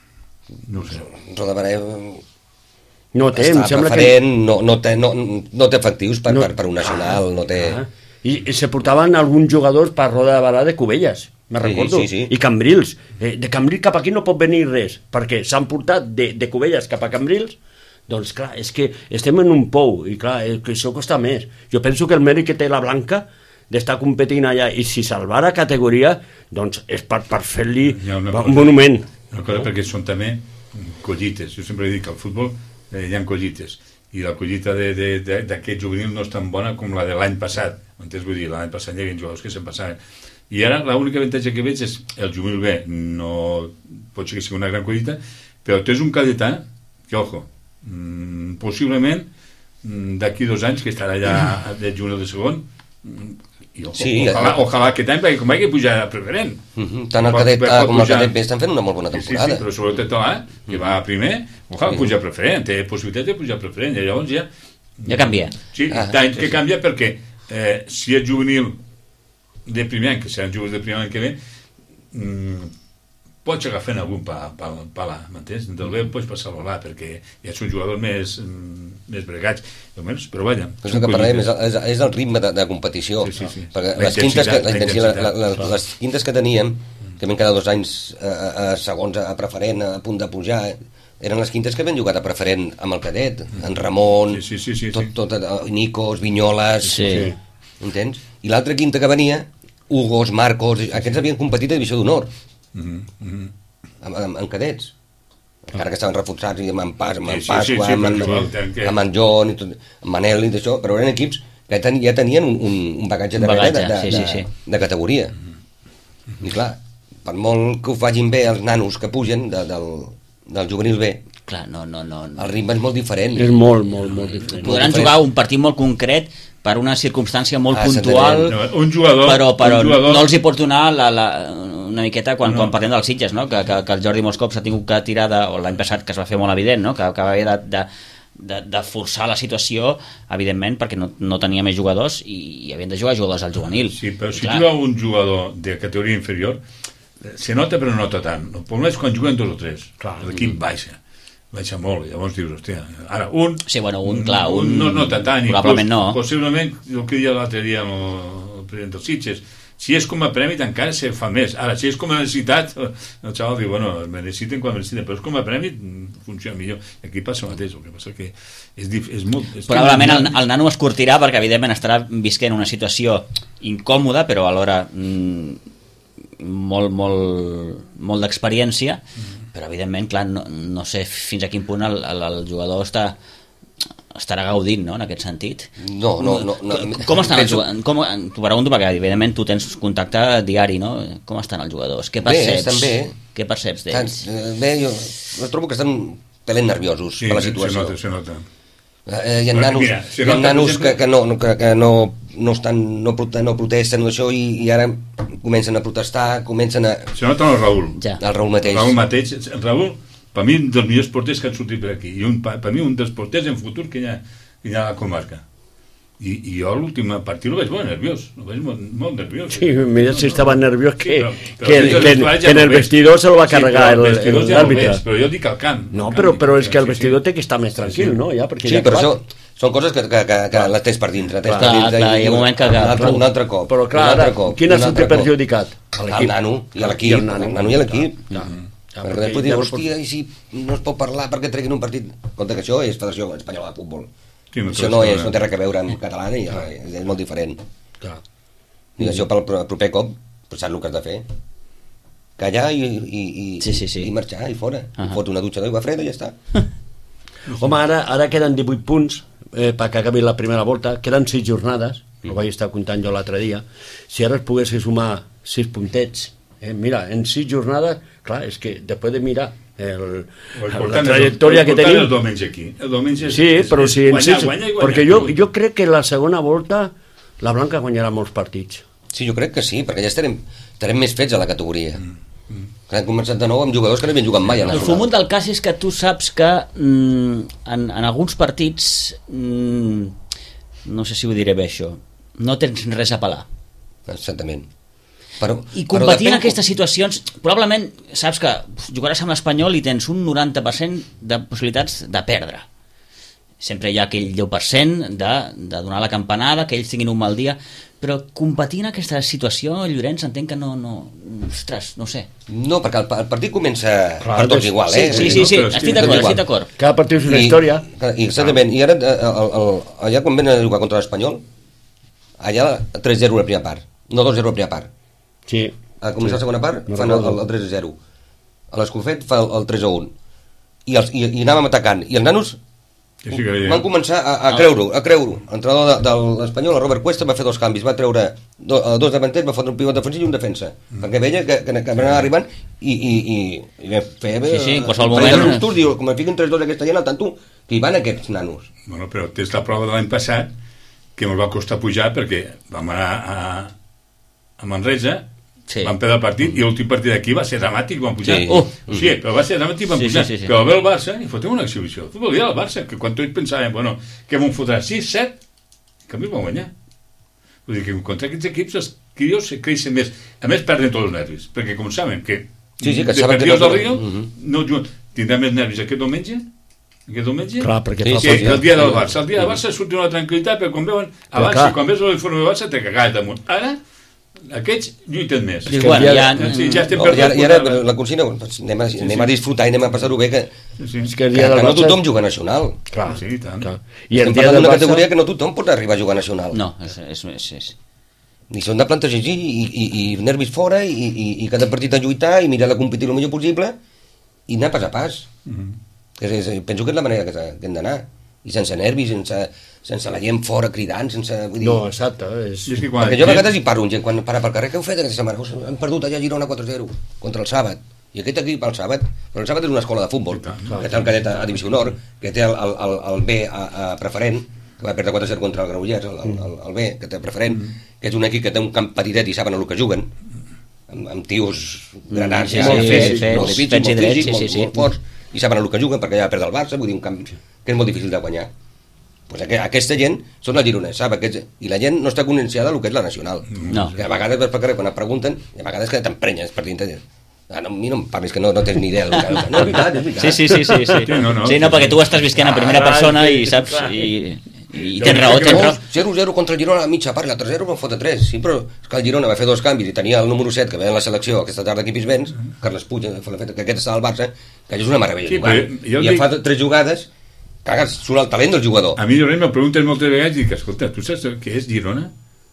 No ho sé. Rodabaré No té, em està sembla que... preferent, no, no, té, no, no té efectius per, No. per, per un nacional, no té... Ah. i, i se portaven alguns jugadors per Roda de Barà de Cubelles, me Sí, recordo, sí, sí. i Cambrils. Eh, de Cambrils cap aquí no pot venir res, perquè s'han portat de, de Cubelles cap a Cambrils. Doncs clar, és que estem en un pou, i clar, eh, que això costa més. Jo penso que el mèrit que té la Blanca d'estar competint allà, i si salvar a categoria, doncs és per, per fer-li un cosa, monument. Una cosa, perquè són també collites. Jo sempre dic que al futbol eh, hi ha collites, i la collita d'aquest juvenil no és tan bona com la de l'any passat. Entens? Vull dir, l'any passat hi havia jugadors que se'n passaven. I ara l'única avantatge que veig és el juvenil B, no pot ser que sigui una gran collita, però tens un cadetà que, ojo, mmm, possiblement mmm, d'aquí dos anys, que estarà allà de juvenil de segon, i ojo, Sí, ojalà, eh. ojalà aquest any, perquè com hi ha que pujar a preferent. Uh -huh. Tant el Pot- cadet pot A com el pujar. cadet B estan fent una molt bona Sí, sí, temporada. però sobretot A, que va a primer, ojalà Sí. pujar a preferent, té possibilitat de pujar a preferent, i llavors ja... Ja canvia. Sí, Ah, tant sí, que sí. canvia perquè eh, si és juvenil de primer any, que seran jugadors de primer any que ve, mm, pots agafar algun pa, pa, pa là, m'entens? Del B pots passar-lo là, perquè ja són jugadors més, mm, més bregats, almenys, però vaja. És el que parlem, és, és, és el ritme de, de competició. Sí, sí, sí. Perquè La les quintes, que, intensitat, la la intensitat, la, intensitat. la, les quintes que teníem, que vam quedar dos anys a, a, a segons, a preferent, a punt de pujar, eh, eren les quintes que havien jugat a preferent amb el cadet, en Ramon, Sí, sí, sí, sí, tot, sí. tot, eh, Nicos, Vinyoles, Sí. entens? I l'altra quinta que venia, Hugos, Marcos, aquests havien competit a divisió d'honor, Mm -hmm. amb, amb, amb cadets, encara que estaven reforçats i amb en Pas, amb en Sí, sí, Pasqua, sí, sí, amb, en, però igual, que- amb en John, i tot, amb Manel i d'això, però eren equips que ten, ja tenien un, un, un bagatge, Un darrere bagatge, de, de, sí, de, sí, sí. de categoria. I clar, per molt que ho facin bé els nanos que pugen de, del, del juvenil B, Clar, no, no, no. no. el ritme és molt diferent. És molt, molt, molt diferent. Podran diferent. jugar un partit molt concret per una circumstància molt Ah, puntual, No, un jugador, però, però un jugador... no els hi pot donar la, la, una miqueta quan, No. quan parlem dels Sitges, no? que, que, que el Jordi molts cops ha tingut que tirar de, o l'any passat que es va fer molt evident, no? que, que va haver de, de, de, de forçar la situació, evidentment, perquè no, no tenia més jugadors i, i havien de jugar jugadors al juvenil. Sí, però I si clar, juga un jugador de categoria inferior, eh, se nota però no nota tant. El problema és quan juguen dos o tres. Clar. L'equip baixa. Baixa molt, i llavors dius, hòstia, ara un... Sí, bueno, un, clar, un, un- no es nota tant. i probablement pos- no. Possiblement, el que deia l'altre dia amb el, el president dels Sitges, si és com a premi encara se fa més. Ara, si és com a necessitat, el xaval diu, bueno, me necessiten quan me necessiten, però és com a premi funciona millor. I aquí passa el mateix, el que passa que és, dif és molt... És probablement el, el nano es curtirà perquè evidentment estarà visquent una situació incòmoda però alhora mm, molt, molt, molt d'experiència, mm. però evidentment clar, no, no sé fins a quin punt el, el, el jugador està estarà gaudint, no?, en aquest sentit. No, no, no. no Com estan els penso- jugadors? Com, t'ho pregunto perquè evidentment tu tens contacte diari, no? Com estan els jugadors? Què Bé, perceps? estan bé. Què perceps d'ells? Tant, eh, Bé, jo els trobo que estan pelent nerviosos Sí, per la se situació. nota, se nota. Eh, hi ha Bueno, nanos, mira, si hi ha nota, nanos per exemple- que, que, no, no- que, que no, no, estan, no, prote- no protesten això i, i ara comencen a protestar, comencen a... Se nota el Raül. Ja. El Raül mateix. Raül mateix. El Raül, per mi, un dels millors porters que han sortit per aquí. I un, per mi, un dels porters en futur que hi ha, que hi ha a la comarca. I, i jo l'últim partit el veig molt nerviós. El veig molt, molt nerviós. Sí, mira si estava nerviós que, Sí, però- però que, dins del que, vestuari que ja en no el veig. vestidor se lo va Sí, carregar però el- el vestidor el- ja no l'àrbitre. veig, però jo dic al camp. No, al però, camp, però és que el sí, vestidor sí. té que estar més tranquil, Sí. no? Ja, perquè Sí, ja però clar. això són coses que, que, que, que les tens per dintre. Tens Clar, per dintre clar, i- hi ha un moment que- un, altre, un altre cop. Però clar, un altre ara, cop, qui un n'ha altre sortit cop. perjudicat? El nano i l'equip. I El nano i l'equip. Clar, Mm-hmm. clar, Perquè perquè després ja diu, no hòstia, i si no es pot parlar perquè treguin un partit... Compte que això és Federació Espanyola de Futbol. Sí, no Això té no, res a és, veure. no té res a veure amb català i és, és molt diferent. Clar. I això pel pro- proper cop, pues saps el que has de fer. Callar i, i, i, Sí, sí, sí. i marxar i fora. Ahà. Fot una dutxa d'aigua freda i ja està. Home, ara, ara queden divuit punts eh, perquè acabi la primera volta, queden sis jornades, mm. ho vaig estar comptant jo l'altre dia. Si ara es pogués sumar sis puntets, eh, mira, en sis jornades, clar, és que després de mirar el, Lo la important és- trajectòria lo que important tenim... és el diumenge aquí. El diumenge és, Sí, és, però és si en guanyar, sis... guanyar i guanyar. Perquè jo, jo crec que la segona volta la Blanca guanyarà molts partits. Sí, jo crec que sí, perquè ja estarem, estarem més fets a la categoria. Mm. Que han començat de nou amb jugadors que no havien jugat mai a El nacional. fumut del cas és que tu saps que mm, en, en alguns partits mm, no sé si ho diré bé això, no tens res a pelar. Exactament. Però, I però competir en depèn- aquestes situacions, probablement saps que jugaràs amb l'Espanyol i tens un noranta per cent de possibilitats de perdre. sempre hi ha aquell deu per cent de, de donar la campanada, que ells tinguin un mal dia, però competir en aquesta situació, Llorenç, entenc que no... no ostres, no ho sé. No, perquè el, el partit comença Clar, per tots és- igual, Sí, eh? sí, Vull sí, dir, sí, no, però és estic que d'acord, tot igual. estic d'acord. Cada partit és una I- història. I, exactament, i ara eh, el, el, allà quan venen a jugar contra l'Espanyol, allà tres zero la primera part, no dos zero la primera part. Sí. A començar Sí. la segona part No fan el, recordo. el, el tres a zero. A l'Escofet fa el, el tres a un. I, els, i, i anàvem atacant. I els nanos Sí, sí que veiem. van començar a, a creure-ho, a creure-ho. L'entrenador de, de l'Espanyol, el Robert Cuesta, va fer dos canvis, va treure do, eh, dos davanters, va fotre un pivot defensiu i un defensa, mm. perquè veia que, que, que anaven arribant i, i, i, i vam fer... Sí, sí, en qualsevol un parell moment- de sustos, diu, com em fiquen tres dos aquesta gent, al tanto, que hi van aquests nanos. Bueno, però tens la prova de l'any passat que ens va costar pujar perquè vam anar a, a Manresa, Sí. vam perdre el partit i l'últim partit d'aquí va ser dramàtic, vam pujar. Sí. Oh, sí, però va ser dramàtic, vam Sí, pujar. sí, sí, sí. Però ve el Barça i fotem una exhibició. El futbol dia del Barça, que quan tots pensàvem, bueno, que vam fotre sis set, en canvi vam guanyar. Vull dir que contra aquests equips els crios se creixen més. A més, perden tots els nervis, perquè com saben que Sí, sí, que de saben que perdidos no- del Rio, Mhm. no juguen. Tindrà més nervis aquest diumenge? Aquest diumenge? Clar, perquè Sí, fa sí, Sí, falta. el dia del Barça. El dia del Barça surt una tranquil·litat, però quan veuen abans, clar. i quan veus l'informe del Barça, te cagaves damunt. Ara, aquests lluiten més. Sí, que bueno, el dia- ja... Sí, ja estem No, i, ara, i ara perdent. la consigna, doncs, anem a, anem a disfrutar i anem a passar-ho bé, que, Sí, És sí. que el que, dia del que no Barça... tothom juga a nacional. Clar, Sí, i tant. clar. I el Estem dia parlant del d'una Barça... categoria que no tothom pot arribar a jugar a nacional. No, és... és, és, és. Ni s'han de plantejar i, i, i nervis fora i, i, i cada partit a lluitar i mirar de competir el millor possible i anar pas a pas. Mhm. Que és, és, penso que és la manera que, s'ha- que hem d'anar. I sense nervis, sense, sense la gent fora cridant, sense... Vull dir, No, exacte. És... I és que quan perquè jo a vegades hi paro amb gent quan para pel carrer, què heu fet aquesta setmana? Us han perdut allà a Girona quatre zero contra el Sàbat. I aquest equip, el Sàbat, però el Sàbat és una escola de futbol, I tant. que té el cadet a, a Divisió Nord, que té el, el, el, el B a, a preferent, que va perdre quatre zero contra el Granollers, el, el, el, el B, que té preferent, que és un equip que té un camp petitet i saben el que juguen, amb, amb tios granats, Sí, ja, sí, molt sí, fets, fets, molt físics, fets i molt, drets, físics, sí, molt, sí, sí. molt forts, i saben el que juguen perquè ja va perdre el Barça, vull dir, un camp que és molt difícil de guanyar. Pues aqu aquesta gent són la gironesa, sap? Aquests, i la gent no està conscienciada del que és la nacional. No. Que a vegades vas per carrer quan et pregunten, i a vegades que t'emprenyes per dintre. Ah, no, a mi no em parlis que no, no tens ni idea del que... No, és veritat, és veritat. Sí, sí, sí, sí, sí. Sí, no, no. Sí, no, perquè tu estàs visquent a primera Ah, persona sí, i saps... clar. I, i tens raó, tens raó. zero zero contra el Girona a mitja part, l'altre zero van fotre tres. Sí, però és que el Girona va fer dos canvis i tenia el número set que ve en la selecció aquesta tarda aquí a Pispens, Carles Puig, que aquest està al Barça, que és una meravella Sí, jugar. però jo I em dic- fa tres jugades, cagas, surt el talent del jugador. A mi, Llorenç, me pregunten moltes vegades i dic, escolta, tu saps què és Girona?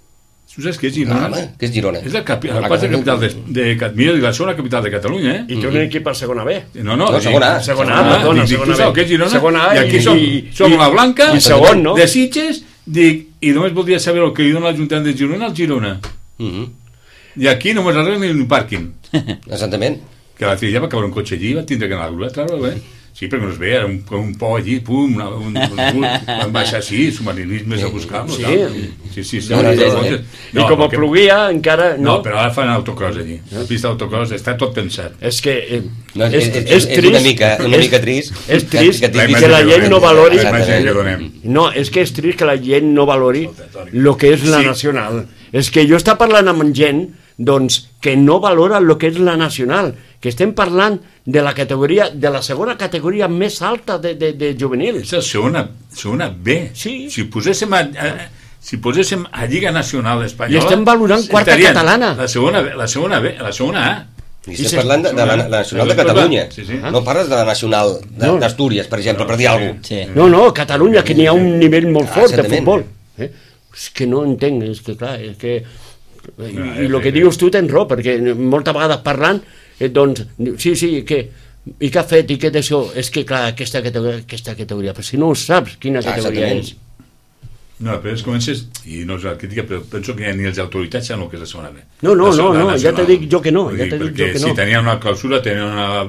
Tu saps què és No, Girona? home, què és Girona? És la, capi la quarta capital de, de, de mira, la segona capital de Catalunya, eh? I té un equip a segona B. No, no, No, dic- segona A. Segona A, perdona, dic, segona tu saps B. què és Girona? Segona A I aquí i- som, i- som i- la Blanca, i segon, no? de Sitges, dic, i només voldria saber el que li dona l'Ajuntament de Girona al Girona. Mhm. I aquí només arreglen ni un pàrquing. Exactament. Que la filla va caure un cotxe allí, va tindre que anar a la treure, eh? Sí, perquè no es veia, era un, un por allí, pum, una, un, un, un, van baixar així, submarinismes a buscar-los. Sí. tal. Sí, sí, sí. No, no, no, no. I com perquè- ploguia encara... No, No, però ara fan autocross allí. La pista d'autocross està tot pensat. és que... eh, No, és, és, és, és és una mica, una és- mica trist. És trist que, que tinguis- la gent no valori... La imatge que donem. No, és que és trist que la gent no valori Escolta, Toni. el que és la Sí. nacional. És que jo està parlant amb gent doncs, que no valora el que és la nacional, que estem parlant de la categoria, de la segona categoria més alta de, de, de juvenils. És la segona, segona B. Sí. Si poséssim a, a, si poséssim a Lliga Nacional Espanyola... I estem valorant quarta estarien catalana. La segona, B, la segona B, la segona A. I I estem se- parlant de, de la, la nacional de Catalunya. Sí, sí. No parles de la nacional de- No. d'Astúries, per exemple, per dir alguna cosa. Sí. No, no, Catalunya, que n'hi ha un nivell molt Ah, fort de exactament. futbol. Eh? És que no entenc, és que clar, és que... I, Ah, i és el que que- dius tu tens raó, perquè moltes vegades parlant, eh, doncs, sí, sí, que, i què ha fet, i què d'això? És que clar, aquesta categoria, aquesta categoria, però si no ho saps, quina Ah, categoria exactament. No, és. però es comences, i no és la crítica, però penso que ni els autoritats saben el que és la segona B. No, no, La segona no, no, ja nacional. te dic jo que no, Vull ja dir, te dic perquè jo que si no. tenien una clausura, tenien una,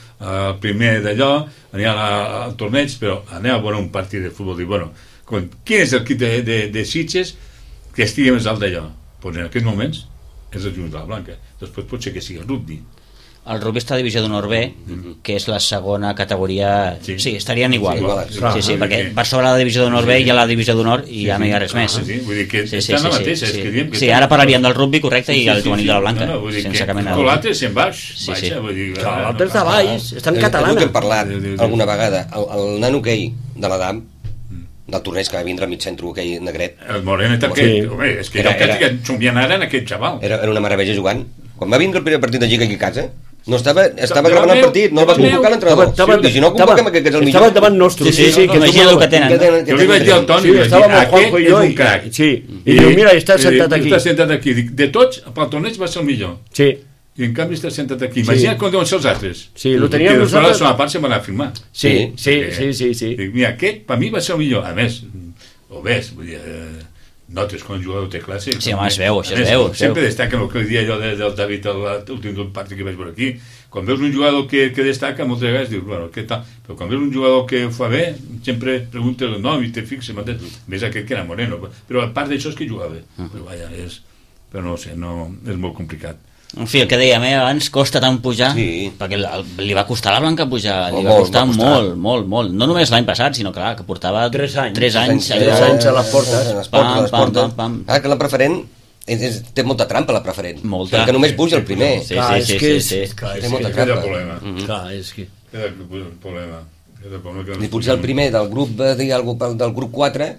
el primer d'allò, anien a- al torneig, però aneu a veure un partit de futbol, dic, bueno, com, quin és el equip de, de, de Sitges que estigui més alt d'allò? Doncs en aquests moments és el Junts de la Blanca. Després pot ser que sigui el rugby. El rugby està a divisió d'honor B, que és la segona categoria... Sí. Sí, estarien igual. Sí, igual, Sí, clar. sí, sí, Vull perquè dir que- per sobre de la divisió d'honor B hi ha la divisió d'honor i ja no hi ha res més. Sí, sí, vull dir que estan la mateixa, és que diem que Sí, estan- ara parlaríem del rugby, correcte, Sí, i sí, el sí, juvenil sí. de la Blanca, No, no, vull dir sense que cap mena de... Colates se'n baix, Sí, baixa, sí. vull dir... Clar, no, l'altre no, està no, baix, està en És el que catalana. hem parlat Diu, diu, diu. alguna vegada, el, el nano gay de l'Adam, del torneig que va vindre al mig centre aquell negret. El Morenet Sí. aquest, home, és que Era- jo crec era- que somien ara en aquest xaval. Era, era una meravella jugant. Quan va vindre el primer partit de Lliga aquí a casa, no estava, estava Davant gravant el meu, partit, no el va davant convocar meu. l'entrenador. Estava- I si no el convoquem aquest, que és el millor. Estava davant nostre. Sí, sí, sí, que imagina el que tenen. Que tenen- que Jo li vaig dir al Toni, Sí, li vaig dir, estàvem el aquest Juanjo i és jo un i- crac. sí. I diu, mira, està sentat i, aquí. Està sentat aquí. Dic, de tots, pel torneig va ser el millor. Sí, I en canvi està sentat aquí. Imagina com deuen ser els altres. sí, lo I teníem després la nosaltres... segona part se'n va anar a filmar. Sí, sí, Eh, sí, sí, sí. Dic, mira, aquest per mi va ser el millor. A més, ho ves, vull dir, eh, notes quan un jugador té classe. Sí, home, es veu, això A es més, veu, es Sempre veu. destaca el que li dia jo de- del David a l'últim partit que vaig veure aquí. Quan veus un jugador que, que destaca, moltes vegades dius, bueno, què tal? Però quan veus un jugador que ho fa bé, sempre preguntes el nom i te fixes, m'entens? Més aquest que era Moreno. Però a part d'això és que jugava bé. Però, vaja, és... Però no ho sé, no, és molt complicat. En fi, el que dèiem, eh, abans costa tant pujar, Sí. perquè el- el- li va costar a la Blanca pujar, li Molt, va molt, costar va costar. molt, molt, molt. No només l'any passat, sinó clar, que portava Tres anys. tres anys, Tres allò, anys a les portes. A les portes, Pam, a les pam, portes. pam, pam. Ah, que la preferent és, és, té molta trampa, la preferent. Molta. Perquè només puja el primer. Sí, Clar, sí, és sí, que sí, és- sí. clar, Té és molta que- Aquest és el trampa. problema. Mhm. Clar, és que... Aquest és el problema. Aquest és el problema que I potser el primer del grup, eh, dir alguna cosa del grup quatre,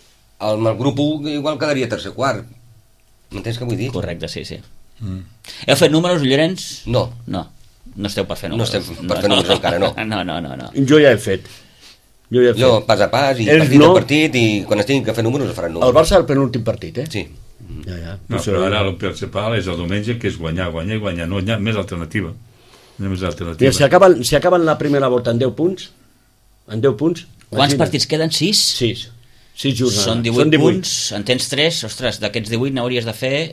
el, el grup u igual quedaria tercer quart. M'entens què vull dir? Correcte, sí, sí. Mm. Heu fet números, Llorenç? No. No, no esteu per fer No números. estem per fer números encara, no. No, no, no, no. Jo ja he fet. Jo ja he fet. Jo, pas a pas, i Ells partit no. a partit, i quan es tinguin que fer números, es faran El números. Barça el penúltim partit, eh? Sí. Ja, ja. No, Això- però ara el principal és el diumenge, que és guanyar, guanyar i guanyar. No hi ha més alternativa. No hi ha més alternativa. Mira, si acaben, si acaben la primera volta en deu punts, en deu punts... Quants imagina't. partits queden? Sis? Sis. Sis jornades. Són divuit punts, en tens tres, ostres, d'aquests divuit n'hauries de fer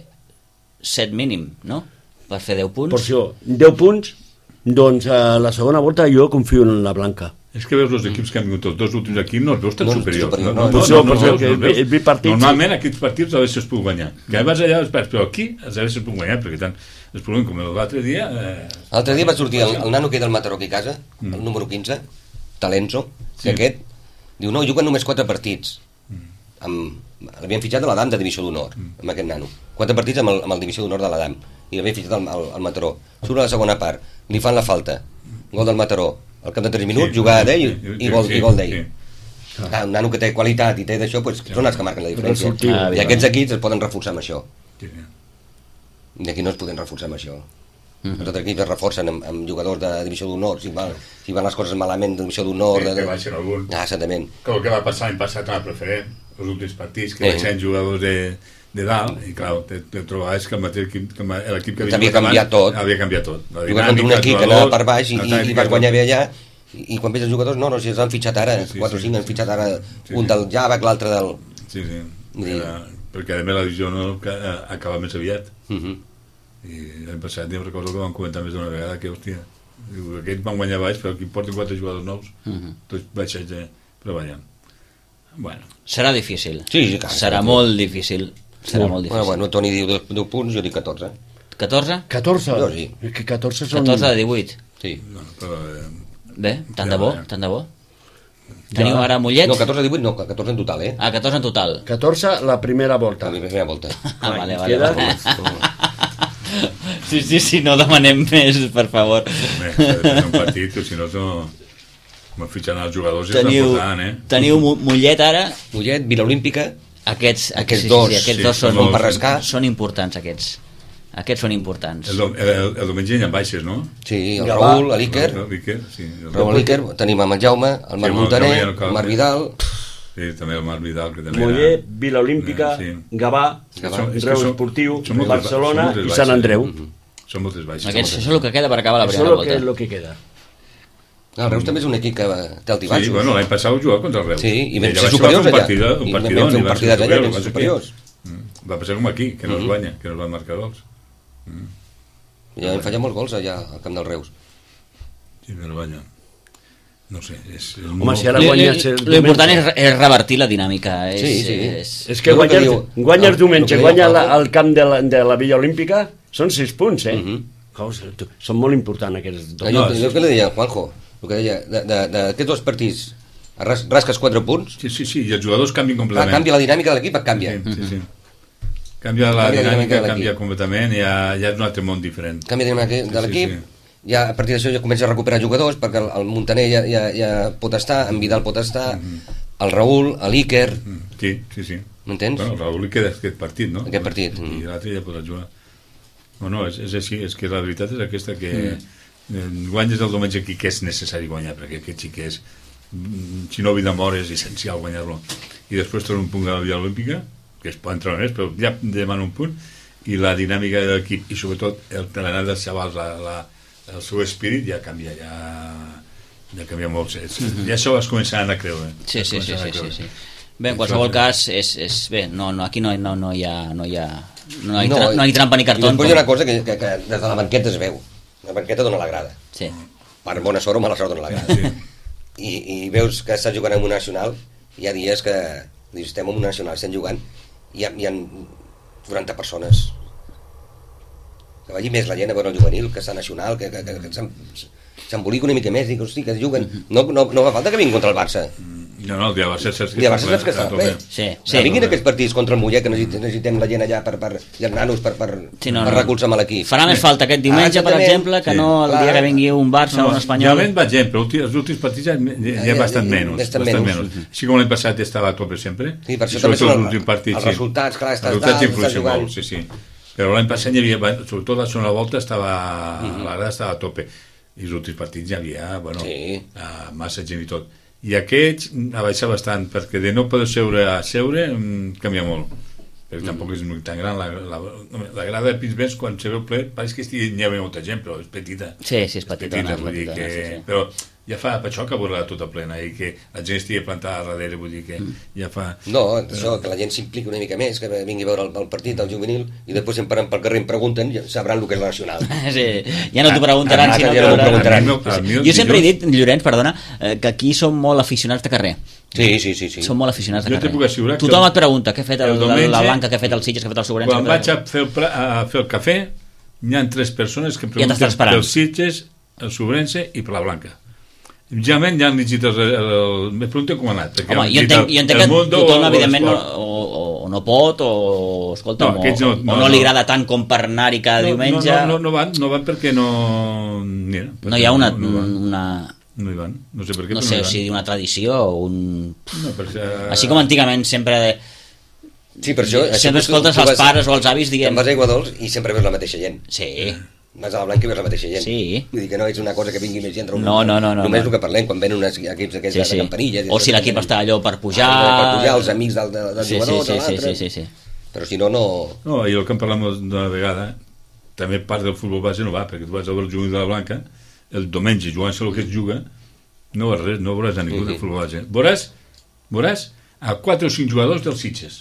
set mínim, no? Per fer deu punts. Per això, deu punts, doncs a la segona volta jo confio en la Blanca. És que veus els equips que han vingut, els dos últims equips, no els veus tan No, superiors. superior, no, no, no, no, no, no, no, per no, això no, que els veus. he vist partits- Normalment aquests partits a vegades es puc guanyar. Que vas allà, espera, però aquí a vegades es puc guanyar, perquè tant es puc com l'altre dia... Eh, L'altre dia va sortir el, el nano que del Mataró aquí a casa, el número quinze, Talenzo, que Sí. aquest, diu, no, juguen només quatre partits. Amb, l'havien fitxat a l'Adam de Divisió d'Honor, amb aquest nano. Quatre partits amb el, amb el Divisió d'Honor de l'Adam. I l'havien fitxat al, al, al Mataró. Surt a la segona part, li fan la falta. Gol del Mataró. Al cap de tres minuts, Sí, jugada d'ell sí, i gol, sí, i gol d'ell. sí. Clar, un nano que té qualitat i té d'això, doncs, són els que marquen la diferència. Resultiu. Ah, I aquests equips es poden reforçar amb això. Sí, sí. I aquí no es poden reforçar amb això. Els altres equips es reforcen amb, amb jugadors de divisió d'honor, si, van, si van les coses malament de divisió d'honor... Sí, de, que baixen algun. Ah, exactament. Que el que va passar l'any passat amb la preferent, els últims partits, que Sí. baixen jugadors de, de dalt, i clar, te, te trobaves que el mateix equip, que l'equip que Havia jugat canviat abans, tot. Havia canviat tot. La Jugues contra un dinàmica, equip els que anava jugadors, per baix i, la i, i tàctica, vas guanyar tot. bé allà, i, i quan veus els jugadors, no, no, si els han fitxat ara, Sí, sí, quatre o sí, cinc sí, han fitxat sí. ara, Sí, un sí. del Javac, l'altre del... Sí, sí. Sí. Era, perquè a més la divisió no que, eh, acaba més aviat. Uh -huh. I l'any passat jo recordo que vam comentar més d'una vegada que, hòstia, diu, aquests van guanyar baix, però aquí porten quatre jugadors nous, uh -huh. tots baixets, eh, però vaja. Bueno, Serà difícil. Sí, sí, clar, Serà sí. molt difícil. Serà molt Bueno, difícil. bueno, Toni diu deu punts, jo dic catorze. catorze? catorze? Jo sí. És que catorze són... catorze de divuit. Sí. no, però... Eh, Bé, tant Ja, de bo, ja. tant de bo. Teniu ara Mollet? No, catorze divuit no, catorze en total, eh? Ah, catorze en total. catorze la primera volta. A la primera volta. Ah, vale, Ens vale, queda- vale. Sí, sí, sí, no demanem més, per favor. Bé, s'ha de fer un partit, que si no, no... Com fitxant els jugadors i estan Teniu, portant, eh? teniu Mo- Mollet ara? Mollet, Vila Olímpica, Aquests, aquests, sí, dos, sí, sí, aquests sí, dos són, són per rascar. són importants, aquests. Aquests són importants. El, dom- el, el diumenge hi ha baixes, no? sí, el Gavà. Raül, l'Iker, El l'Iker, sí. El Raül l'Iker, tenim amb el Jaume, el Marc Sí, Montaner, el Jaume, el Marc Vidal, Sí, també el Marc Vidal, que també Mollet, Vila Olímpica, Sí. Gavà, Gavà. Són- és que Reus són- Esportiu, són moltes ba- Barcelona són moltes i baixes. Sant Andreu. Són moltes baixes. Aquests, això és el que queda per acabar la Això primera és el volta. que, lo que queda. el Reus també és un equip que té altibaixos. Sí, bueno, l'any passat ho jugava contra el Reus. Sí, i vam ella ser va superiors un allà. partit, un I partidó, vam fer un i van ser partidàs allà, vam superiors, ser va ser superiors. aquí. Mm. Va passar com aquí, que no es guanya, que no es van marcar gols. Ja vam fallar molts gols allà al camp del Reus. Sí, però vaja. No sé, és... és Home, molt... si ara Li- li- guanyes el L'important diumenge- és, és revertir la dinàmica. És, Sí, sí. És... És que Jo el que guanyes, diu- guanyes el- diumenge, el que guanya diu la, Paco. al camp de la, de la Villa Olímpica, són sis punts, eh? Mhm. Caus, tu- són molt importants aquests dos. Jo, No, jo que li deia, Juanjo, el que deia, d'aquests dos partits, ras, rasques quatre punts, Sí, sí, sí, i els jugadors canvien clar, completament. canvia la dinàmica de l'equip, et canvia. Sí, sí, sí. Canvia la Canvia la dinàmica dinàmica, de l'equip. canvia completament, i ja, ja és un altre món diferent. Canvia la dinàmica de Sí, l'equip, sí, ja a partir d'això ja comença a recuperar jugadors, perquè el, el Montaner ja, ja, ja pot estar, en Vidal pot estar, el Raül, l'Iker... Sí, sí, sí. M'entens? Bueno, el Raül li queda aquest partit, no? Aquest partit. I l'altre ja podrà jugar. No, no, és, és així, és que la veritat és aquesta que mm. guanyes el diumenge aquí, que és necessari guanyar, perquè aquest sí que és, si no vida mort, és essencial guanyar-lo. I després torna un punt de la Via Olímpica, que es poden treure més, però ja demana un punt, i la dinàmica de l'equip, i sobretot el talenat dels xavals, la, la, el seu espírit ja canvia, ja, ja canvia molt. Mm-hmm. Ja això es començaran a creure. Sí, sí, sí, sí, sí, sí. Bé, en qualsevol cas, és, és bé, no, no, aquí no, no, no hi ha... No hi ha no hi, tra no hi ha trampa ni cartó. I després hi ha una cosa que, que, que des de la banqueta es veu. La banqueta dona la grada. Sí. Per bona sort o mala sort dona la grada. Sí. I, I veus que estàs jugant en un nacional, hi ha dies que dius, estem en un nacional, estem jugant, i hi ha, hi ha quaranta persones. Que vagi més la gent a veure el juvenil, que està nacional, que, que, que, que s'embolica una mica més, dic, hosti, que juguen. No, no, no fa falta que vinguin contra el Barça. No, no, el dia Barça saps que, dia Barça saps que està bé. Sí, sí. No vinguin aquests partits contra el Mollet, que necessitem, necessitem la gent allà per, per, i els nanos per, per, sí, no, per no. recolzar amb l'equip. Farà més falta aquest diumenge, ah, per exemple, que sí. no el dia que vingui un Barça no, o un Espanyol. Realment va gent, però els últims partits ja hi ha, ha bastant menys. Bastant menys. menys. Així com l'any passat estava a tope sempre. Sí, per això també són els, partits, els resultats, clar, estàs dalt, estàs jugant. Molt, sí, sí. Però l'any passat hi havia, sobretot la segona volta, estava, mm-hmm. la grada estava a tope. I els últims partits hi havia, bueno, sí. massa gent i tot. I aquests a baixar bastant, perquè de no poder seure a seure canvia molt, perquè mm. tampoc és tan gran la, la, la grada de Pinsbens, quan se veu ple pareix que estigui, hi ha molta gent, però és petita. Sí, sí, és petita, és petita, no, vull dir que, sí, sí. Però ja fa per això que veurà tota plena i que la gent estigui plantada a darrere, vull dir que mm. ja fa... No, això, que la gent s'impliqui una mica més, que vingui a veure el, el partit, el juvenil, i després si em paren pel carrer i em pregunten, ja sabran el que és la nacional. Sí, ja no t'ho preguntaran, ah, sinó ja no t'ho preguntaran. Jo sempre he dit, Llorenç, perdona, que aquí som molt aficionats de carrer. Sí, sí, sí, sí. Som molt aficionats de jo carrer. Tothom et pregunta què ha fet el, el la Blanca, què ha fet el Sitges, què ha fet el Sobrense. Quan vaig a fer el, pra, a fer el cafè, hi ha tres persones que em pregunten ja pel Sitges, el Sobrense i per la Blanca. Generalment ja han llegit el, el, el, me pregunten com ha anat. Home, jo entenc, jo entenc que tothom evidentment no, o, o no pot o, escolta, no, o, no, no, o no li agrada tant com per anar-hi cada no, diumenge. No, no, no, no, van, no van perquè no... Mira, perquè no hi ha una... No, no, una... no hi van, no sé per què, no sé, sé no si una tradició o un... No, perquè... Així com antigament sempre... De... Sí, per això... Sempre escoltes tu, tu els pares o els avis dient... Te'n vas a Aiguadols i sempre veus la mateixa gent. Sí. Vas a la Blanca i veus la mateixa gent. Sí. Vull dir que no és una cosa que vingui més gent. No, no, no. Només no. el que parlem, quan venen uns equips aquests sí, sí. de campanilles... O si l'equip està allò per pujar... Ah, per pujar, els amics del, del, del sí, jugador, sí, sí, de l'altre... Sí, sí, sí. Però si no, no... No, i el que en parlem d'una vegada, també part del futbol base no va, perquè tu vas a veure el jugador de la Blanca, el diumenge, jugant-se el que es juga, no veuràs res, no veuràs a ningú del futbol base. Veuràs, veuràs a quatre o cinc jugadors dels Sitges.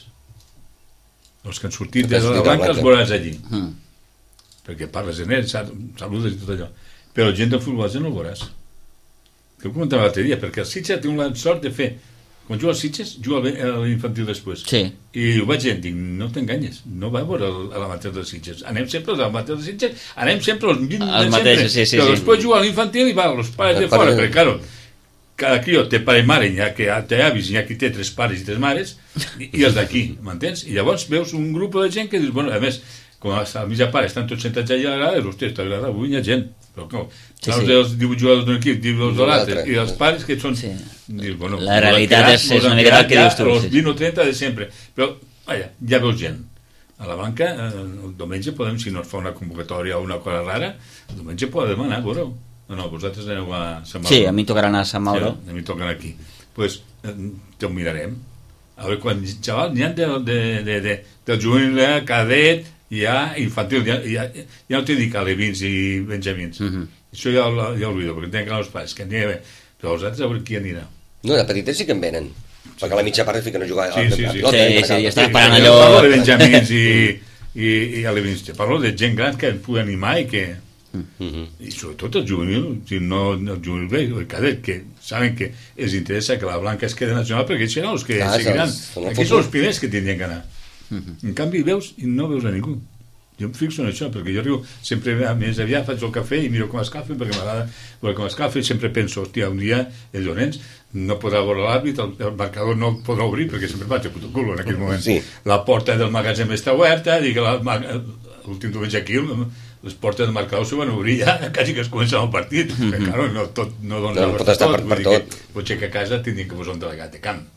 Els que han sortit des de la Blanca els veuràs allí. Mm. Perquè parles en ells, saludes i tot allò. Però gent del futbol base no el veuràs. Que ho comentava l'altre dia, perquè el Sitges té una sort de fer... Quan juga als Sitges, juga a l'infantil després. Sí. I ho vaig dir, dic, no t'enganyes, no va a veure l'amateur dels Sitges. Anem sempre als amateurs dels Sitges, anem sempre als vint de sempre. Sí, sí, però sí. després juga a l'infantil i va als pares de fora, perquè, claro, cada crió té pare i mare, hi ha que té avis, hi ha qui té tres pares i tres mares, i, i els d'aquí, m'entens? I llavors veus un grup de gent que dius, bueno, a més, com a mitja part estan tots sentats allà a l'agradar, hòstia, està agradar, avui hi ha gent. Però com, sí, sí. Els divuit jugadors d'un equip, divuit de l'altre, i els pares que són... Sí. Dius, bueno, la realitat és, és una mica el que dius tu. Els vint o trenta de sempre. Però, vaja, ja veus gent. A la banca, el diumenge podem, si no es fa una convocatòria o una cosa rara, el diumenge podem anar, veureu. No, no, vosaltres aneu a Sant Mauro. Sí, a mi tocarà anar a Sant Mauro. Sí, a mi tocarà aquí. Doncs pues, te ho mirarem. A veure, quan xaval, n'hi ha de, de, de, de, del juvenil, cadet, hi ha infantil, ja, ja, ja no t'he dit alevins i benjamins. Uh -huh. Això ja, ja ho oblido, perquè tenen que anar als pares, que n'hi ha, però els altres a veure qui anirà. No, de petites sí que en venen, sí. Perquè a la mitja part es fiquen a jugar. Sí, sí, sí. No, sí, sí, sí, ja estan esperant allò... allò... Jo parlo de benjamins i, i, i alevins, parlo de gent gran que pugui animar i que... Uh -huh. I sobretot el juvenil, si no el juvenil bé, el cadet, que saben que els interessa que la Blanca es quedi nacional, perquè ells seran els que ah, seguiran. Aquí són els primers que tindrien que anar. Uh-huh. En canvi veus i no veus a ningú. Jo em fixo en això, perquè jo arribo sempre més aviat, faig el cafè i miro com escalfen, perquè m'agrada veure com escalfen, i sempre penso, hòstia, un dia el Llorenç no podrà veure l'àrbit, el, el marcador no podrà obrir, perquè sempre vaig a puto culo en aquell moment. Sí. La porta del magatzem està oberta, dic, l'últim diumenge aquí les portes del marcador s'ho van obrir ja, quasi que es comença el partit, mm-hmm. que claro, no, tot, no dona no, pot estar per, per tot. Potser que a casa tindrien que posar un delegat de camp.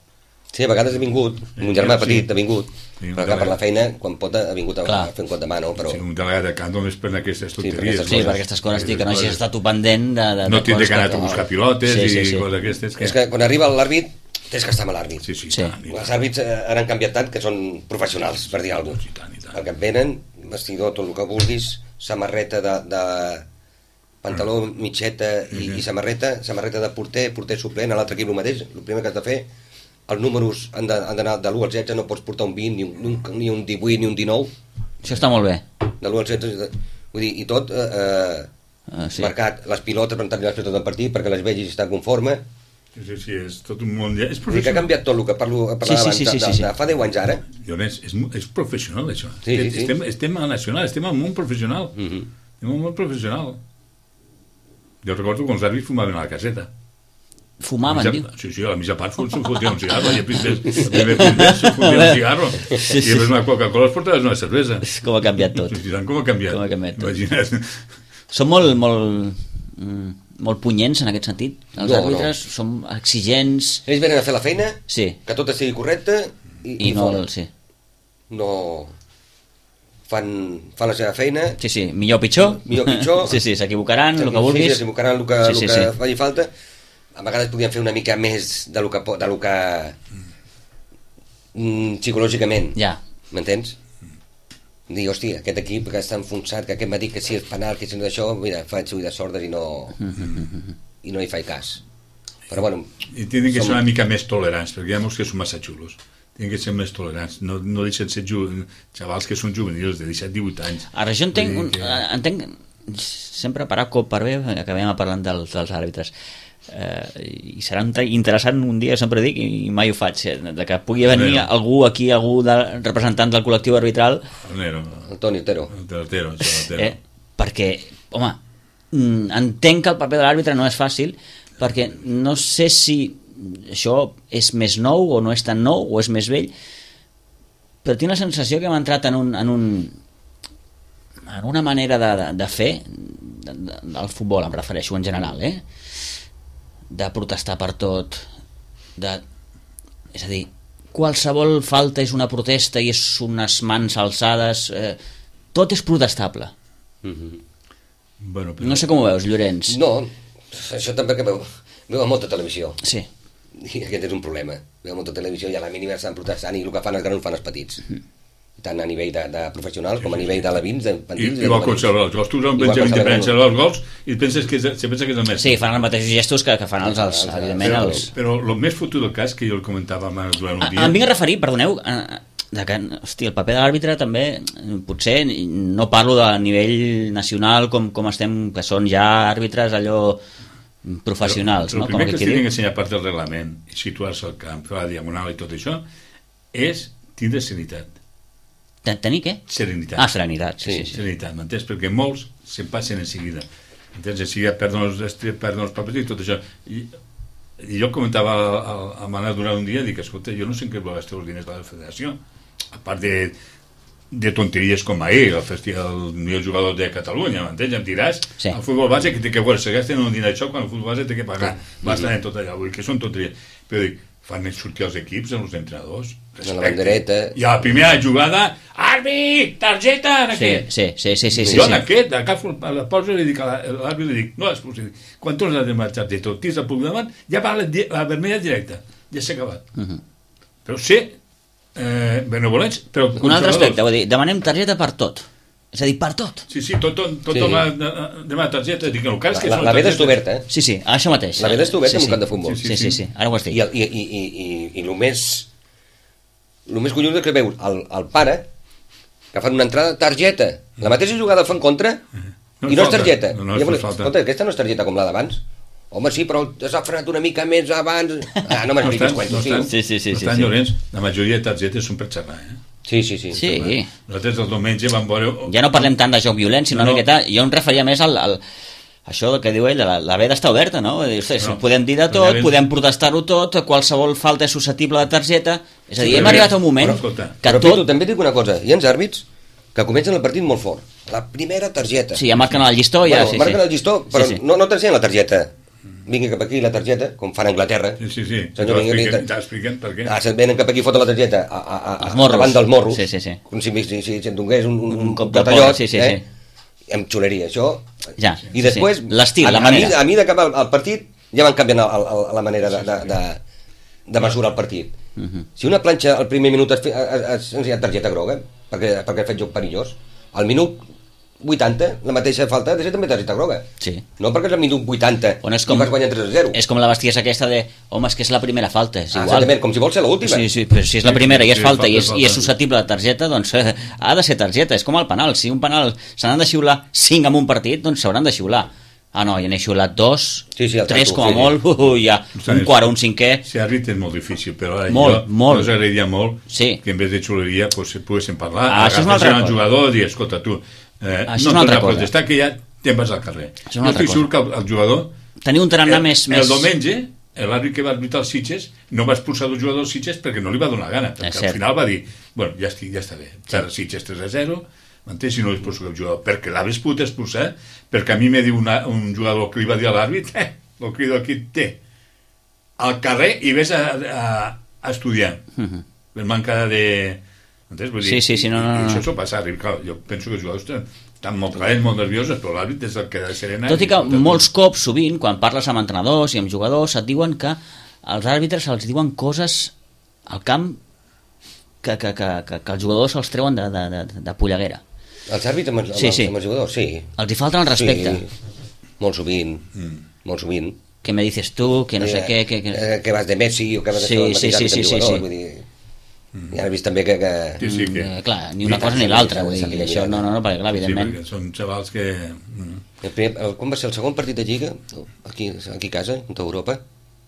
Sí, a vegades ha vingut, un germà Sí. petit ha vingut, Sí, però clar, per la feina, quan pot, ha vingut a, Clar. a fer un cop de mano, però... Sí, un delegat de camp només per aquestes per tonteries. aquestes Sí, coses. per aquestes coses, dic, que no hagis coses. estat tu pendent de, de, No de tindré coses que anar a buscar pilotes Sí, sí, i sí. coses d'aquestes. És que quan arriba l'àrbit, tens que estar amb l'àrbit. Sí, sí, Sí. i tant, i Els tant. àrbits eh, ara han canviat tant que són professionals, per dir alguna I cosa. tant, i tant. El que et venen, vestidor, tot el que vulguis, samarreta de... de pantaló, mitxeta i, i samarreta, samarreta de porter, porter suplent, a l'altre equip el mateix. El primer que has de fer, els números han de- han d'anar de l'u al setze, no pots portar un vint, ni un, ni un divuit, ni un dinou, Això està molt bé. de l'u al setze, vull dir, i tot eh, eh, Ah, sí. marcat, les pilotes, per tant, les pilotes del partit, perquè les vegis i estan conforme. Sí, sí, sí, és tot un món... És Vull dir que ha professional. canviat tot el que parlo, parlava Sí, sí, sí, abans, sí, de, sí, de, sí. de fa deu anys ara. Llorenç, és, mu- és professional, això. Sí, sí, sí. Estem, estem a nacional, estem en un món professional. Mhm. Estem en un món professional. Jo recordo que els àrbits fumaven a la caseta. Fumaven, Mitja- diu. Sí, sí, a la mitja part s'ho fotia un cigarro, i el primer, el primer primer s'ho fotia un cigarro, Sí, i sí. després una Coca-Cola es portaves una cervesa. Com ha canviat tot. I tant, com ha canviat. Com ha canviat tot. Imagina't. Són molt, molt, mm, molt punyents en aquest sentit. Els No, àrbitres són exigents. Ells venen a fer la feina, Sí, que tot estigui correcte, i, i no... fora. Sí, no fan, fan la seva feina, sí, sí. Millor o pitjor. Millor o pitjor. Sí, sí, s'equivocaran, el que sí, vulguis. s'equivocaran el que, Sí, el sí, que sí. faci falta. A vegades podien fer una mica més de lo que, po- de lo que mm, psicològicament, Ja. m'entens? Dir, hòstia, aquest equip que està enfonsat, que aquest m'ha dit que si és penal, que si no d'això, mira, faig ull de sordes i no i no hi faig cas. Però bueno, I tenen que som- ser una mica més tolerants, perquè hi ha molts que són massa xulos. Tenen que ser més tolerants. No, no deixen ser ju... xavals que són juvenils de disset divuit anys. Ara jo entenc, Vull un, dir que- eh, entenc sempre per A cop per bé, acabem parlant dels, dels àrbitres. Eh, i serà inter- interessant un dia, sempre dic, i mai ho faig, eh, de que pugui venir Bueno. algú aquí, algú de, representant del col·lectiu arbitral, El Nero, el Toni Otero. el Deltero, el Deltero. eh, perquè, home, mm, entenc que el paper de l'àrbitre no és fàcil, perquè no sé si això és més nou o no és tan nou o és més vell, però tinc la sensació que hem entrat en un, en un en una manera de, de, de fer de, de, del futbol, em refereixo en general, eh? De protestar per tot, de... és a dir, qualsevol falta és una protesta i és unes mans alçades, eh, tot és protestable. Mhm. Bueno, però... No sé com ho veus, Llorenç. No, això també que veu, veu a molta televisió. Sí, I aquest és un problema. Veu molta televisió i a la mínima estan protestant i el que fan els grans ho fan els petits. Tant a nivell de, de professionals com a nivell de labins, de I, infantils... de igual com juvenils. celebrar els gols. Tu un Igual Benjamín com que pensa celebrar els gols i penses que és, se pensa que és el Messi. sí, fan els mateixos gestos que, que fan els, els, Els- evidentment, Però, els... però el més fotut del cas, que jo el comentava abans durant A, un dia... em vinc a referir, perdoneu, a, de que, hosti, el paper de l'àrbitre també, potser no parlo de nivell nacional com, com estem, que són ja àrbitres allò professionals, però, no? el Com primer que aquell es qui tenen diu. que ensenyar part del reglament i situar-se al camp, fer la diagonal i tot això, és tindre serenitat. Ten- Tenir què? Serenitat. Ah, serenitat, sí, sí, sí. Serenitat, m'entens? Perquè molts se'n passen en seguida. Entens? En seguida perden els, estri- perden els papers i tot això. I, i jo comentava al, al Manel durant un dia, dic, escolta, jo no sé en què vol gastar els diners de la federació. A part de, de tonteries com ahir, el, festival, el millor jugador de Catalunya, m'entens? Em diràs, Sí. el futbol base que té que veure, se gasten un diner d'això quan el futbol base té que pagar bastant en tot allà, vull dir que són tonteries. Però dic, fan sortir els equips, els entrenadors. De la bandereta. I a la primera jugada, àrbit, targeta, en Sí, aquest. sí, sí, sí, sí, sí, jo en sí. aquest, a cap, a la pausa li dic a la- a l'àrbit, li dic, no l'expulsi. Quan tornes a tenir la targeta, tires el punt davant, ja va la, di- la vermella directa. Ja s'ha acabat. Mhm. Però sé, eh, benevolents, però... Un altre aspecte, conservadors. vull dir, demanem targeta per tot. És a dir, per tot. Sí, sí, tot, tot, tot Sí. sí. demà, demà targeta, dic, el cas que La, són la veda targetes- està oberta, eh? Sí, sí, això mateix. La veda està oberta sí, en un sí. camp de futbol. Sí, sí, sí, ara ho has dit. I, el, i, i, i, i, i el més el més collons és que veus el, el pare que fan una entrada, targeta, la mateixa jugada fa en contra No i és no és falta. targeta. No, no I és llavors, falta. escolta, aquesta no és targeta com la d'abans. Home, sí, però s'ha frenat una mica més abans. Ah, no m'expliquis estan- cuentos, estan- sí. Sí, sí, sí, no sí, estan sí. Llorenç, la majoria de targetes són per xerrar, eh? Sí, sí, sí. Sí, Nosaltres el diumenge vam veure... ja no parlem tant de joc violent, sinó No, una no. miqueta... Jo em referia més al... al això que diu ell, la, la veda està oberta, no? Vull dir, ostres, No. podem dir de Però tot, ja ves- podem protestar-ho tot, qualsevol falta és susceptible de targeta... És a dir, Sí, hem però arribat a un ja- moment però escolta, que Però Pitu, tot... també et dic una cosa, hi ha uns àrbits que comencen el partit molt fort. La primera targeta. Sí, ja marquen el llistó, ja, bueno, sí, marquen sí. el llistó, però Sí, sí. no, no t'ensenyen la targeta vingui cap aquí la targeta, com fan a Anglaterra. Sí, sí, sí. Senyor, vingui, t'expliquen per què. Ah, se'n venen cap aquí, foten la targeta a, a, a, Els morros. davant dels morros, Sí, sí, sí. com si, si, si, si et donés un, un, Un cop de botellot, porra, sí, sí, eh? sí. Amb xuleria, això... Ja, I després, sí. L'estil, a, la a, mi, manera. a mi d'acabar el, el partit, ja van canviant el, el, la manera de, de, de, de mesurar el partit. Uh -huh. Si una planxa al primer minut has, has, has ensenyat targeta groga, perquè, perquè ha fet joc perillós, al minut vuitanta, la mateixa falta, ha de ser també targeta groga. Sí. No perquè és al minut vuitanta On és com, i vas guanyant tres a zero. És com la bestiesa aquesta de, home, és que és la primera falta, és Ah, igual. exactament, com si vol ser l'última. Sí, sí, però si és la Sí, primera i és sí, falta, falta, i, és, falta. i és susceptible de targeta, doncs eh, ha de ser targeta, és com el penal. Si un penal se n'han de xiular cinc en un partit, doncs s'hauran de xiular. Ah, no, ja n'he xiulat dos, Sí, sí, el tres tanto, com a sí, molt, uh, ja, un quart o un cinquè. Ser àrbit és molt difícil, però ara Molt, jo molt. us agradaria molt Sí. que en vez de xuleria pues, poguéssim parlar, Ah, això és una altra agafar-se cosa. al jugador i dir, escolta, tu, eh, Això és no una altra torna a cosa. protestar, que ja te'n vas al carrer. és una Jo altra estic segur que el, el jugador... Tenir un tarannà el, més... El més... diumenge, l'àrbit que va arbitrar els Sitges no va expulsar dos jugadors Sitges perquè no li va donar gana, perquè És al cert. final va dir, bueno, ja, estic, ja està bé, perd Sitges tres a zero, m'entens, si no expulso cap jugador, perquè l'haves pogut expulsar, perquè a mi me diu una, un jugador que li va dir a l'àrbit, eh, el crido aquí, té, al carrer i ves a, a, a estudiar, Uh -huh. per manca de... Entens? Vull dir, Sí, sí, sí, no, no, no. I, i això s'ho passa, clar, jo penso que els jugadors estan, estan molt calents, molt nerviosos, però l'àrbit és el que ha de serena. Tot i que molts cops, sovint, quan parles amb entrenadors i amb jugadors, et diuen que els àrbitres els diuen coses al camp que, que, que, que, que els jugadors se'ls treuen de, de, de, de polleguera. Els àrbits amb, els- amb, Sí, els- sí. amb els jugadors, sí. Els hi falta el respecte. Sí, molt sovint, mm. molt sovint. Que me dices tu, que no sé Eh, què... Que, que... eh, que vas de Messi o que vas de Sí, fer el sí, mateix sí, àrbit sí, amb sí, jugadors, sí. vull dir... Ja he vist també que... que... Sí, sí, que... Eh, clar, ni una Sí, cosa sí, ni sí, l'altra, sí, vull sí, dir, sí, això sí. no, no, no, perquè clar, Sí, evidentment... perquè són xavals que... mm, El primer, el, quan va ser el segon partit de Lliga, aquí, aquí a casa, contra Europa,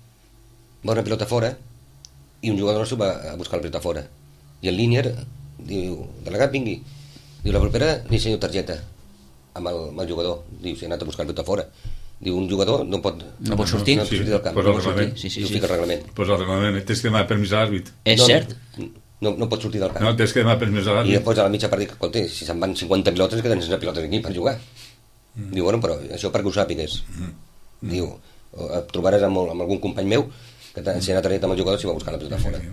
va una pilota fora i un jugador nostre va a buscar la pilota fora. I el línier diu, delegat, vingui. Diu, la propera li ensenyo targeta amb el, amb el jugador. Diu, si ha anat a buscar la pilota fora. Diu, un jugador no pot, No pot sortir? no pot sortir del camp. Posa No el pot sortir. reglament. Sí, sí, Diu, sí. fica el reglament. Pues el reglament, tens que demanar permís a l'àrbit. És no, cert? No, no pot sortir del camp. No, tens que demanar permís a I l'àrbit. després a la mitja part dic, escolta, si se'n van cinquanta pilotes, que tens una pilota aquí per jugar. Mm. Diu, bueno, però això perquè ho sàpigues. Mm. Diu, et trobaràs amb, amb algun company meu que t'ha ensenyat a targeta amb el jugador si va buscar la pilota fora.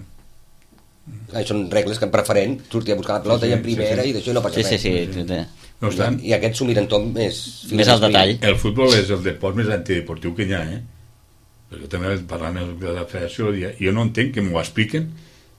Ah, són regles que en preferent sortir a buscar la pilota Sí, i en sí, primera sí, sí. i d'això no passa Sí, sí, res. sí. sí, sí. No obstant, I aquests s'ho miren tot més... Més al detall. el futbol és el deport més antideportiu que hi ha, eh? Perquè també parlant de la federació, jo no entenc que m'ho expliquen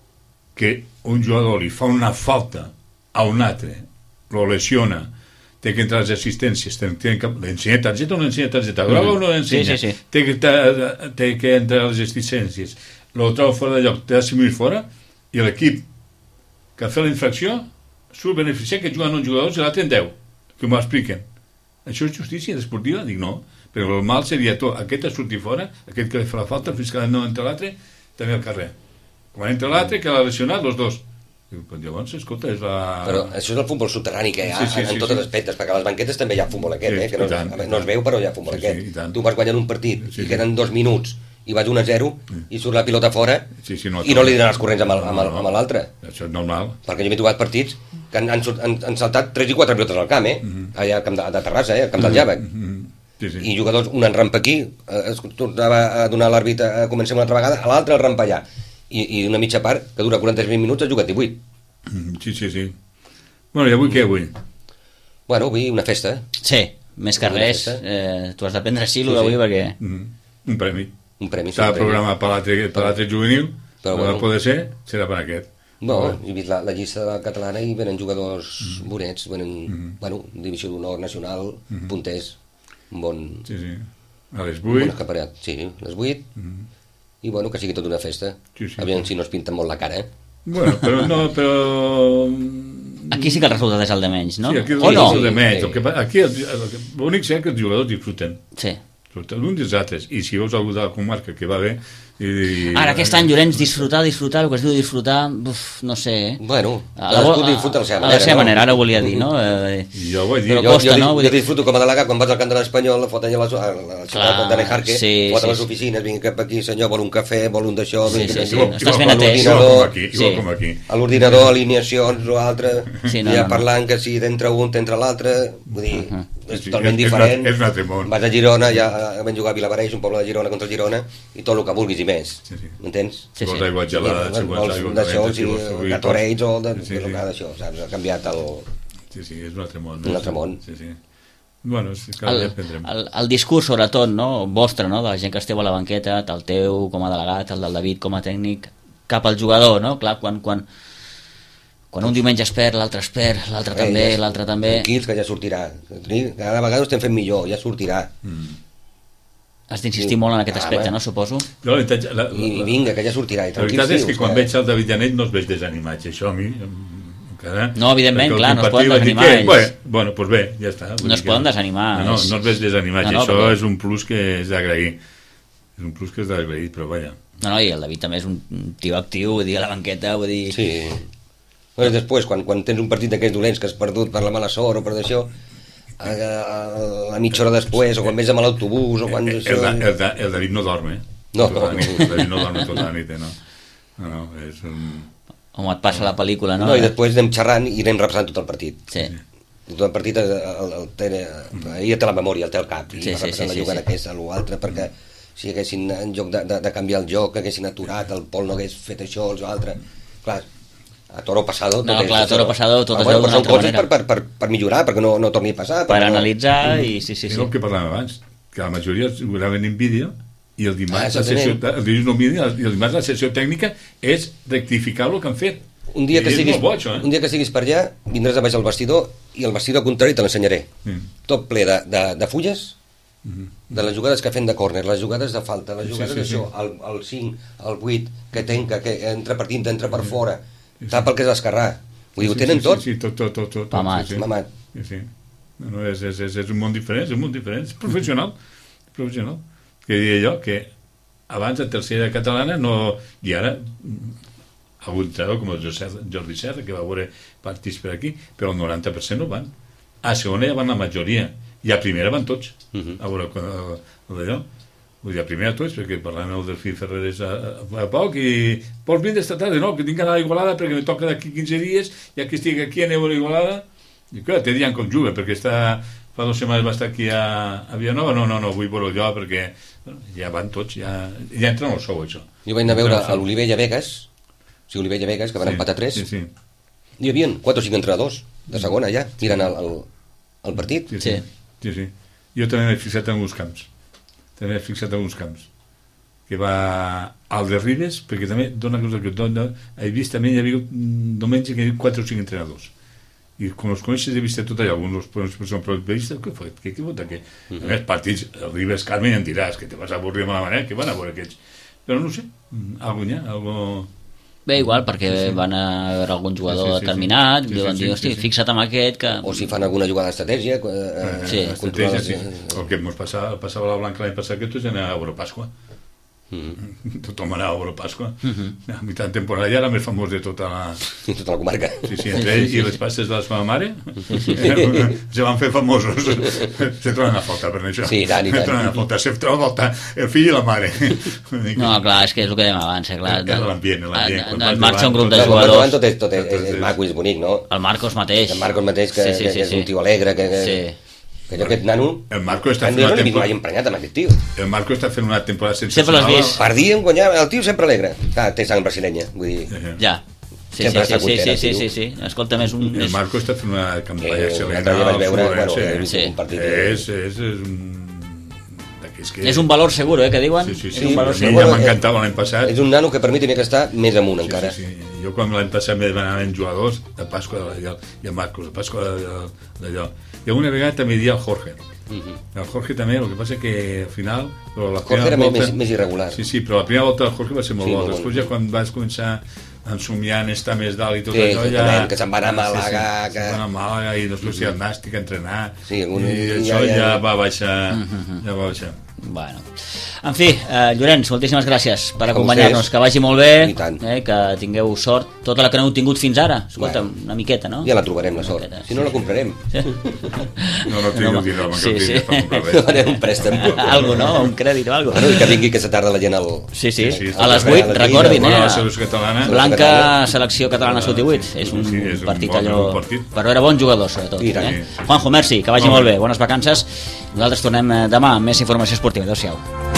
que un jugador li fa una falta a un altre, lo lesiona, té que entrar a les assistències, té, té que, l'ensenya targeta o no ensenya targeta, groga mm. o no l'ensenya, Sí, sí, sí. Té, que, té, té que entrar a les assistències, lo troba fora de lloc, té de simir fora, i l'equip que ha fet la infracció surt beneficiat que juguen uns jugadors i l'altre en deu, que m'ho expliquen. Això és justícia esportiva? Dic no, però el normal seria tot, aquest a sortir fora, aquest que li fa la falta, fins que no entra l'altre, també al carrer. Quan entra l'altre, que l'ha lesionat, els dos. Diu, pues llavors, escolta, és la... Però això és el futbol subterrani que hi ha Sí, sí, en, sí, en tots els sí. aspectes, perquè a les banquetes també hi ha futbol aquest, Sí, eh, que no, i tant, a i veure, no es tant. veu, però hi ha futbol Sí, sí, aquest. i tant. Tu vas guanyant un partit Sí, i sí. queden dos minuts i vas un a zero i surt la pilota fora Sí, sí, no, i no li donen els corrents amb el- amb el- no, no. amb l'altre. Això és normal. Perquè jo m'he trobat partits que han, han, surt- han, han saltat tres i quatre pilotes al camp, eh? Allà al camp de, de Terrassa, eh? Al camp del Llàbec. Mm, sí, sí. I jugadors, un en rampa aquí, eh, es tornava a donar l'àrbit a començar una altra vegada, a l'altre el rampa allà. I, I una mitja part, que dura quaranta-cinc minuts, has jugat divuit. Mm, sí, sí, sí. Bueno, i avui què, avui? Bueno, avui una festa. Sí, més que Una res, festa. eh, tu has de prendre xilo Sí, d'avui sí. perquè... Mm, un premi. Un premi. sí, Estava un premi. programat per l'altre per l'altre juvenil, Però però no bueno. va poder ser, serà per aquest. No, he vist la, la llista catalana i venen jugadors bonets, venen, bueno, divisió d'honor nacional, punters, un bon, Sí, sí. A les un bon vuit. escaparat. Sí, les vuit, i bueno, que sigui tota una festa. Sí, sí. Aviam si no es pinten molt la cara, eh? Bueno, però no, però... Aquí sí que el resultat és el de menys, no? Sí, aquí és o no? el de menys. Sí. El que pa- Aquí el- el- l'únic és que els jugadors disfruten. Sí. Disfruten l'un dels altres. I si veus algú de la comarca que va bé, I, Ara, aquest any, Llorenç, disfrutar, disfrutar, el que es diu disfrutar, uf, no sé, eh? Bueno, a la, cadascú disfruta a la seva manera. A la seva no? manera, ara volia dir, no? Eh, jo vull dir... Però Jo, costa, jo, no? jo, Vull jo dir- disfruto com a delegat quan vaig al camp de l'Espanyol, foten a les, a la ciutat de Nejarque, sí, foten a les sí, oficines, vinga cap aquí, senyor, vol un cafè, vol un d'això, Sí, vinga, sí, cap sí, aquí. estàs ben A atès. Igual l'ordinador, com aquí, igual Sí. com aquí. a l'ordinador, alineacions o altre, Sí, no, ja no, no. parlant que si d'entre un, d'entre l'altre, vull dir, Uh-huh. és Sí, totalment és- és diferent. un- és un altre món. Vas a Girona, ja vam jugar a Vilabareix, un poble de Girona contra Girona, i tot el que vulguis i més, Sí, sí. m'entens? Sí, Vols sí. aigua gelada, si vols Vols aigua d'això, calenta, si si vols fruites. Gatorades o de, Sí, sí, de, sí. d'això, saps? Ha canviat el... Sí, sí, és un altre món. Un altre món. Sí, sí. Bueno, sí, cada el, dia aprendrem. el, el discurs, sobretot, no? vostre, no? de la gent que esteu a la banqueta, el teu com a delegat, el del David com a tècnic, cap al jugador, no? Clar, quan, quan, quan un diumenge es perd, l'altre es perd, l'altre també, ja- l'altre també... Tranquils, que ja sortirà. Cada vegada ho estem fent millor, ja sortirà. Has d'insistir molt en aquest Ah, aspecte, home. no? Suposo. Però la, veritat, la, la, I vinga, que ja sortirà. I la veritat tranquils, és que tios, quan veig el David Llanet no es veig desanimat, i això a mi em- encara... No, evidentment, perquè clar, no es l'últim poden partit vaig dir desanimar que, ells. Bueno, bueno, doncs bé, ja està. Vull No dir es que poden desanimar, No, no, és- no es veig desanimat, No, i no, això perquè- és un plus que és d'agrair. És un plus que és d'agrair, però vaja. No, no, i el David també és un tio actiu, vull dir, a la banqueta, vull dir... Sí. Bueno, després, quan, quan tens un partit d'aquests dolents que has perdut per la mala sort o per d'això, a, a, a mitja hora després, o quan vés amb l'autobús, o quan... El, això... el, el, el David no dorm, eh? No, Tota la no. nit, el David no dorm tota la nit, eh? No, no, no és un... Com et passa la pel·lícula, no? No, i després anem xerrant i anem repassant tot el partit. Sí. Tot el partit el, el, el té, ahir té la memòria, el té al cap, i Sí, va sí, repassant sí, la sí, jugada sí. aquesta, l'altra, perquè si haguessin, en lloc de, de, de canviar el joc, haguessin aturat, el Pol no hagués fet això, els altres... Clar, a toro pasado... No, tot és clar, a això. toro pasado tot Ah, es bueno, veu però d'una són altra coses manera. per, per, per, per millorar, perquè no, no torni a passar. Per perquè no... analitzar i... Sí, sí, És sí. el que parlàvem abans, que la majoria es graven en vídeo i el dimarts, Ah, la sessió, exactament. el dilluns no vídeo, i el dimarts la sessió tècnica és rectificar el que han fet. Un dia, que I és siguis, molt bo, això, eh? un dia que siguis per allà, vindràs a baix al vestidor i el vestidor contrari te l'ensenyaré. Mm. Tot ple de, de, de fulles, de les jugades que fem de córner, les jugades de falta, les Sí, jugades sí, sí. d'això, el, el cinc, el vuit, que tenca, que entra per dins, entra per fora, tapa el que és l'esquerrà. Vull dir, ho tenen sí, tot? Sí, sí, tot, tot, tot, tot, Mamat. sí, sí. Mamat. Sí, sí. No, no, és, és, és, és un món diferent, és un món diferent, és professional, professional. Que diria jo que abans a tercera catalana no... I ara algun entrenador com el Josep, Jordi Serra, que va veure partits per aquí, però el noranta per cent no van. A segona ja van la majoria, i a primera van tots. Uh -huh. A veure, el, el d'allò. Vull dir, a primera tots, perquè parlàvem el Delfí Ferreres a, a, a poc, i vols vindre esta tarda? No, que tinc d'anar a Igualada perquè me toca d'aquí quinze dies, ja que estic aquí aneu a Igualada. I clar, te diran com juga, perquè està, fa dues setmanes va estar aquí a, a Villanova, no, no, no, vull veure jo, perquè bueno, ja van tots, ja, ja entren al sou, això. Jo vaig anar a veure Entren al a sou. l'Olivella Vegas, o sigui, Olivella Vegas, que van Sí, empatar tres, Sí, sí. hi havia quatre o cinc entrenadors de segona ja, mirant el, el, el partit. Sí, sí. Sí. sí, sí. Jo també m'he fixat en uns camps. També m'he fixat en uns camps. Que va al de Ribes, perquè també dona cosa que et dona... He vist també, hi havia un diumenge que hi havia quatre o cinc entrenadors. I com els coneixes he vist tot allà, alguns són periodistes, què fa? Què, què vota? Què? Uh -huh. A més, partits, el Ribes Carmen en diràs, que te vas avorrir de mala manera, que van a veure aquests. Però no sé, algo n'hi ha, algo... Bé, igual, perquè Sí, sí. van a veure algun jugador Sí, sí, sí, sí. determinat, Sí, i van sí, dir, sí, hosti, sí, sí. fixa't amb aquest, que... O si fan alguna jugada d'estratègia, eh, Sí. eh, controlar Estratègia, les- sí. El que ens passava, passava a la Blanca l'any passat, que tots anava a Europasqua. Mm. Tothom anava a Europasqua. Mm -hmm. A mitjà de temporada ja era més famós de tota la... i tota la comarca. Sí, sí, entre ells i les passes de la seva mare eh, se van fer famosos. Se troben a falta per això. Sí, i tant, i tant. Se troben a falta. Se troben a falta el fill i la mare. No, clar, és que és el que dèiem abans, eh, clar. Era l'ambient, l'ambient. En- Quan en vas marxa un grup de davant, Clar, quan jugadors. tot és, tot és, és, Tot és és- maco i és bonic, no? El Marcos mateix. El Marcos mateix, que, Sí, sí, que, sí, que és sí. un tio alegre, que, que, Sí. que jo aquest nano... El Marco està Jo fent no una l'he vist mai temporada... emprenyat amb aquest tio. El Marco està fent una temporada Sempre l'has sensacional. vist. Per dia en guanyar, el tio sempre alegre. Clar, té sang brasilenya, vull dir... Ja. Sí, sí, Sempre sí, està sí, content, sí, el sí, tio. sí, sí. Escolta'm, és un... El És... Marco està fent una campanya Eh, excel·lent. l'altre dia vaig al veure, bueno, Florence, he vist Sí. un partit... És, és, és un... d'aquells que... És un valor seguro, eh, que diuen. Sí, sí, sí. És un valor a mi seguro. ja m'encantava l'any passat. És un nano que per mi tenia que estar més amunt Sí, encara. sí, sí. Jo quan l'any passat me demanaven jugadors de Pasqua d'allò, i a Marcos, de Pasqua d'allò- d'allò. I alguna vegada també dia el Jorge. El Jorge també, el que passa que al final... Però la Jorge primera era més, volta- més, més irregular. Sí, sí, però la primera volta del Jorge va ser molt Sí, bo. molt bo. Després ja quan vas començar a ensomiar en estar més dalt i tot Sí, allò ja... exactament, que se'n va anar a Màlaga, Sí, sí, que- se'n va anar a Màlaga i després sí, al Nàstic a entrenar. Sí, un- I ja- això ja, ja- va baixar, ja va baixar. Bueno. En fi, eh, Llorenç, moltíssimes gràcies per acompanyar-nos, que vagi molt bé, eh, que tingueu sort, tota la que no heu tingut fins ara, escolta'm, bueno, una miqueta, no? Ja la trobarem, la sort, si no la comprarem. Sí. No, no tinc el dinero, sí, sí. per comprar res. Farem un préstec. Algo, no? Un crèdit o algo. Bueno, i que vingui aquesta tarda la gent al... Sí, sí, sí, sí, a les vuit, recordin, bueno, eh? la selecció catalana. Blanca, selecció catalana sota vuit. És un sí, és un partit bon, allò... un partit. Per veure bons jugadors, sobretot. I tant. Eh? Juanjo, merci, que vagi molt bé. Bones vacances. Nosaltres tornem demà amb més informació esportiva. Adéu-siau.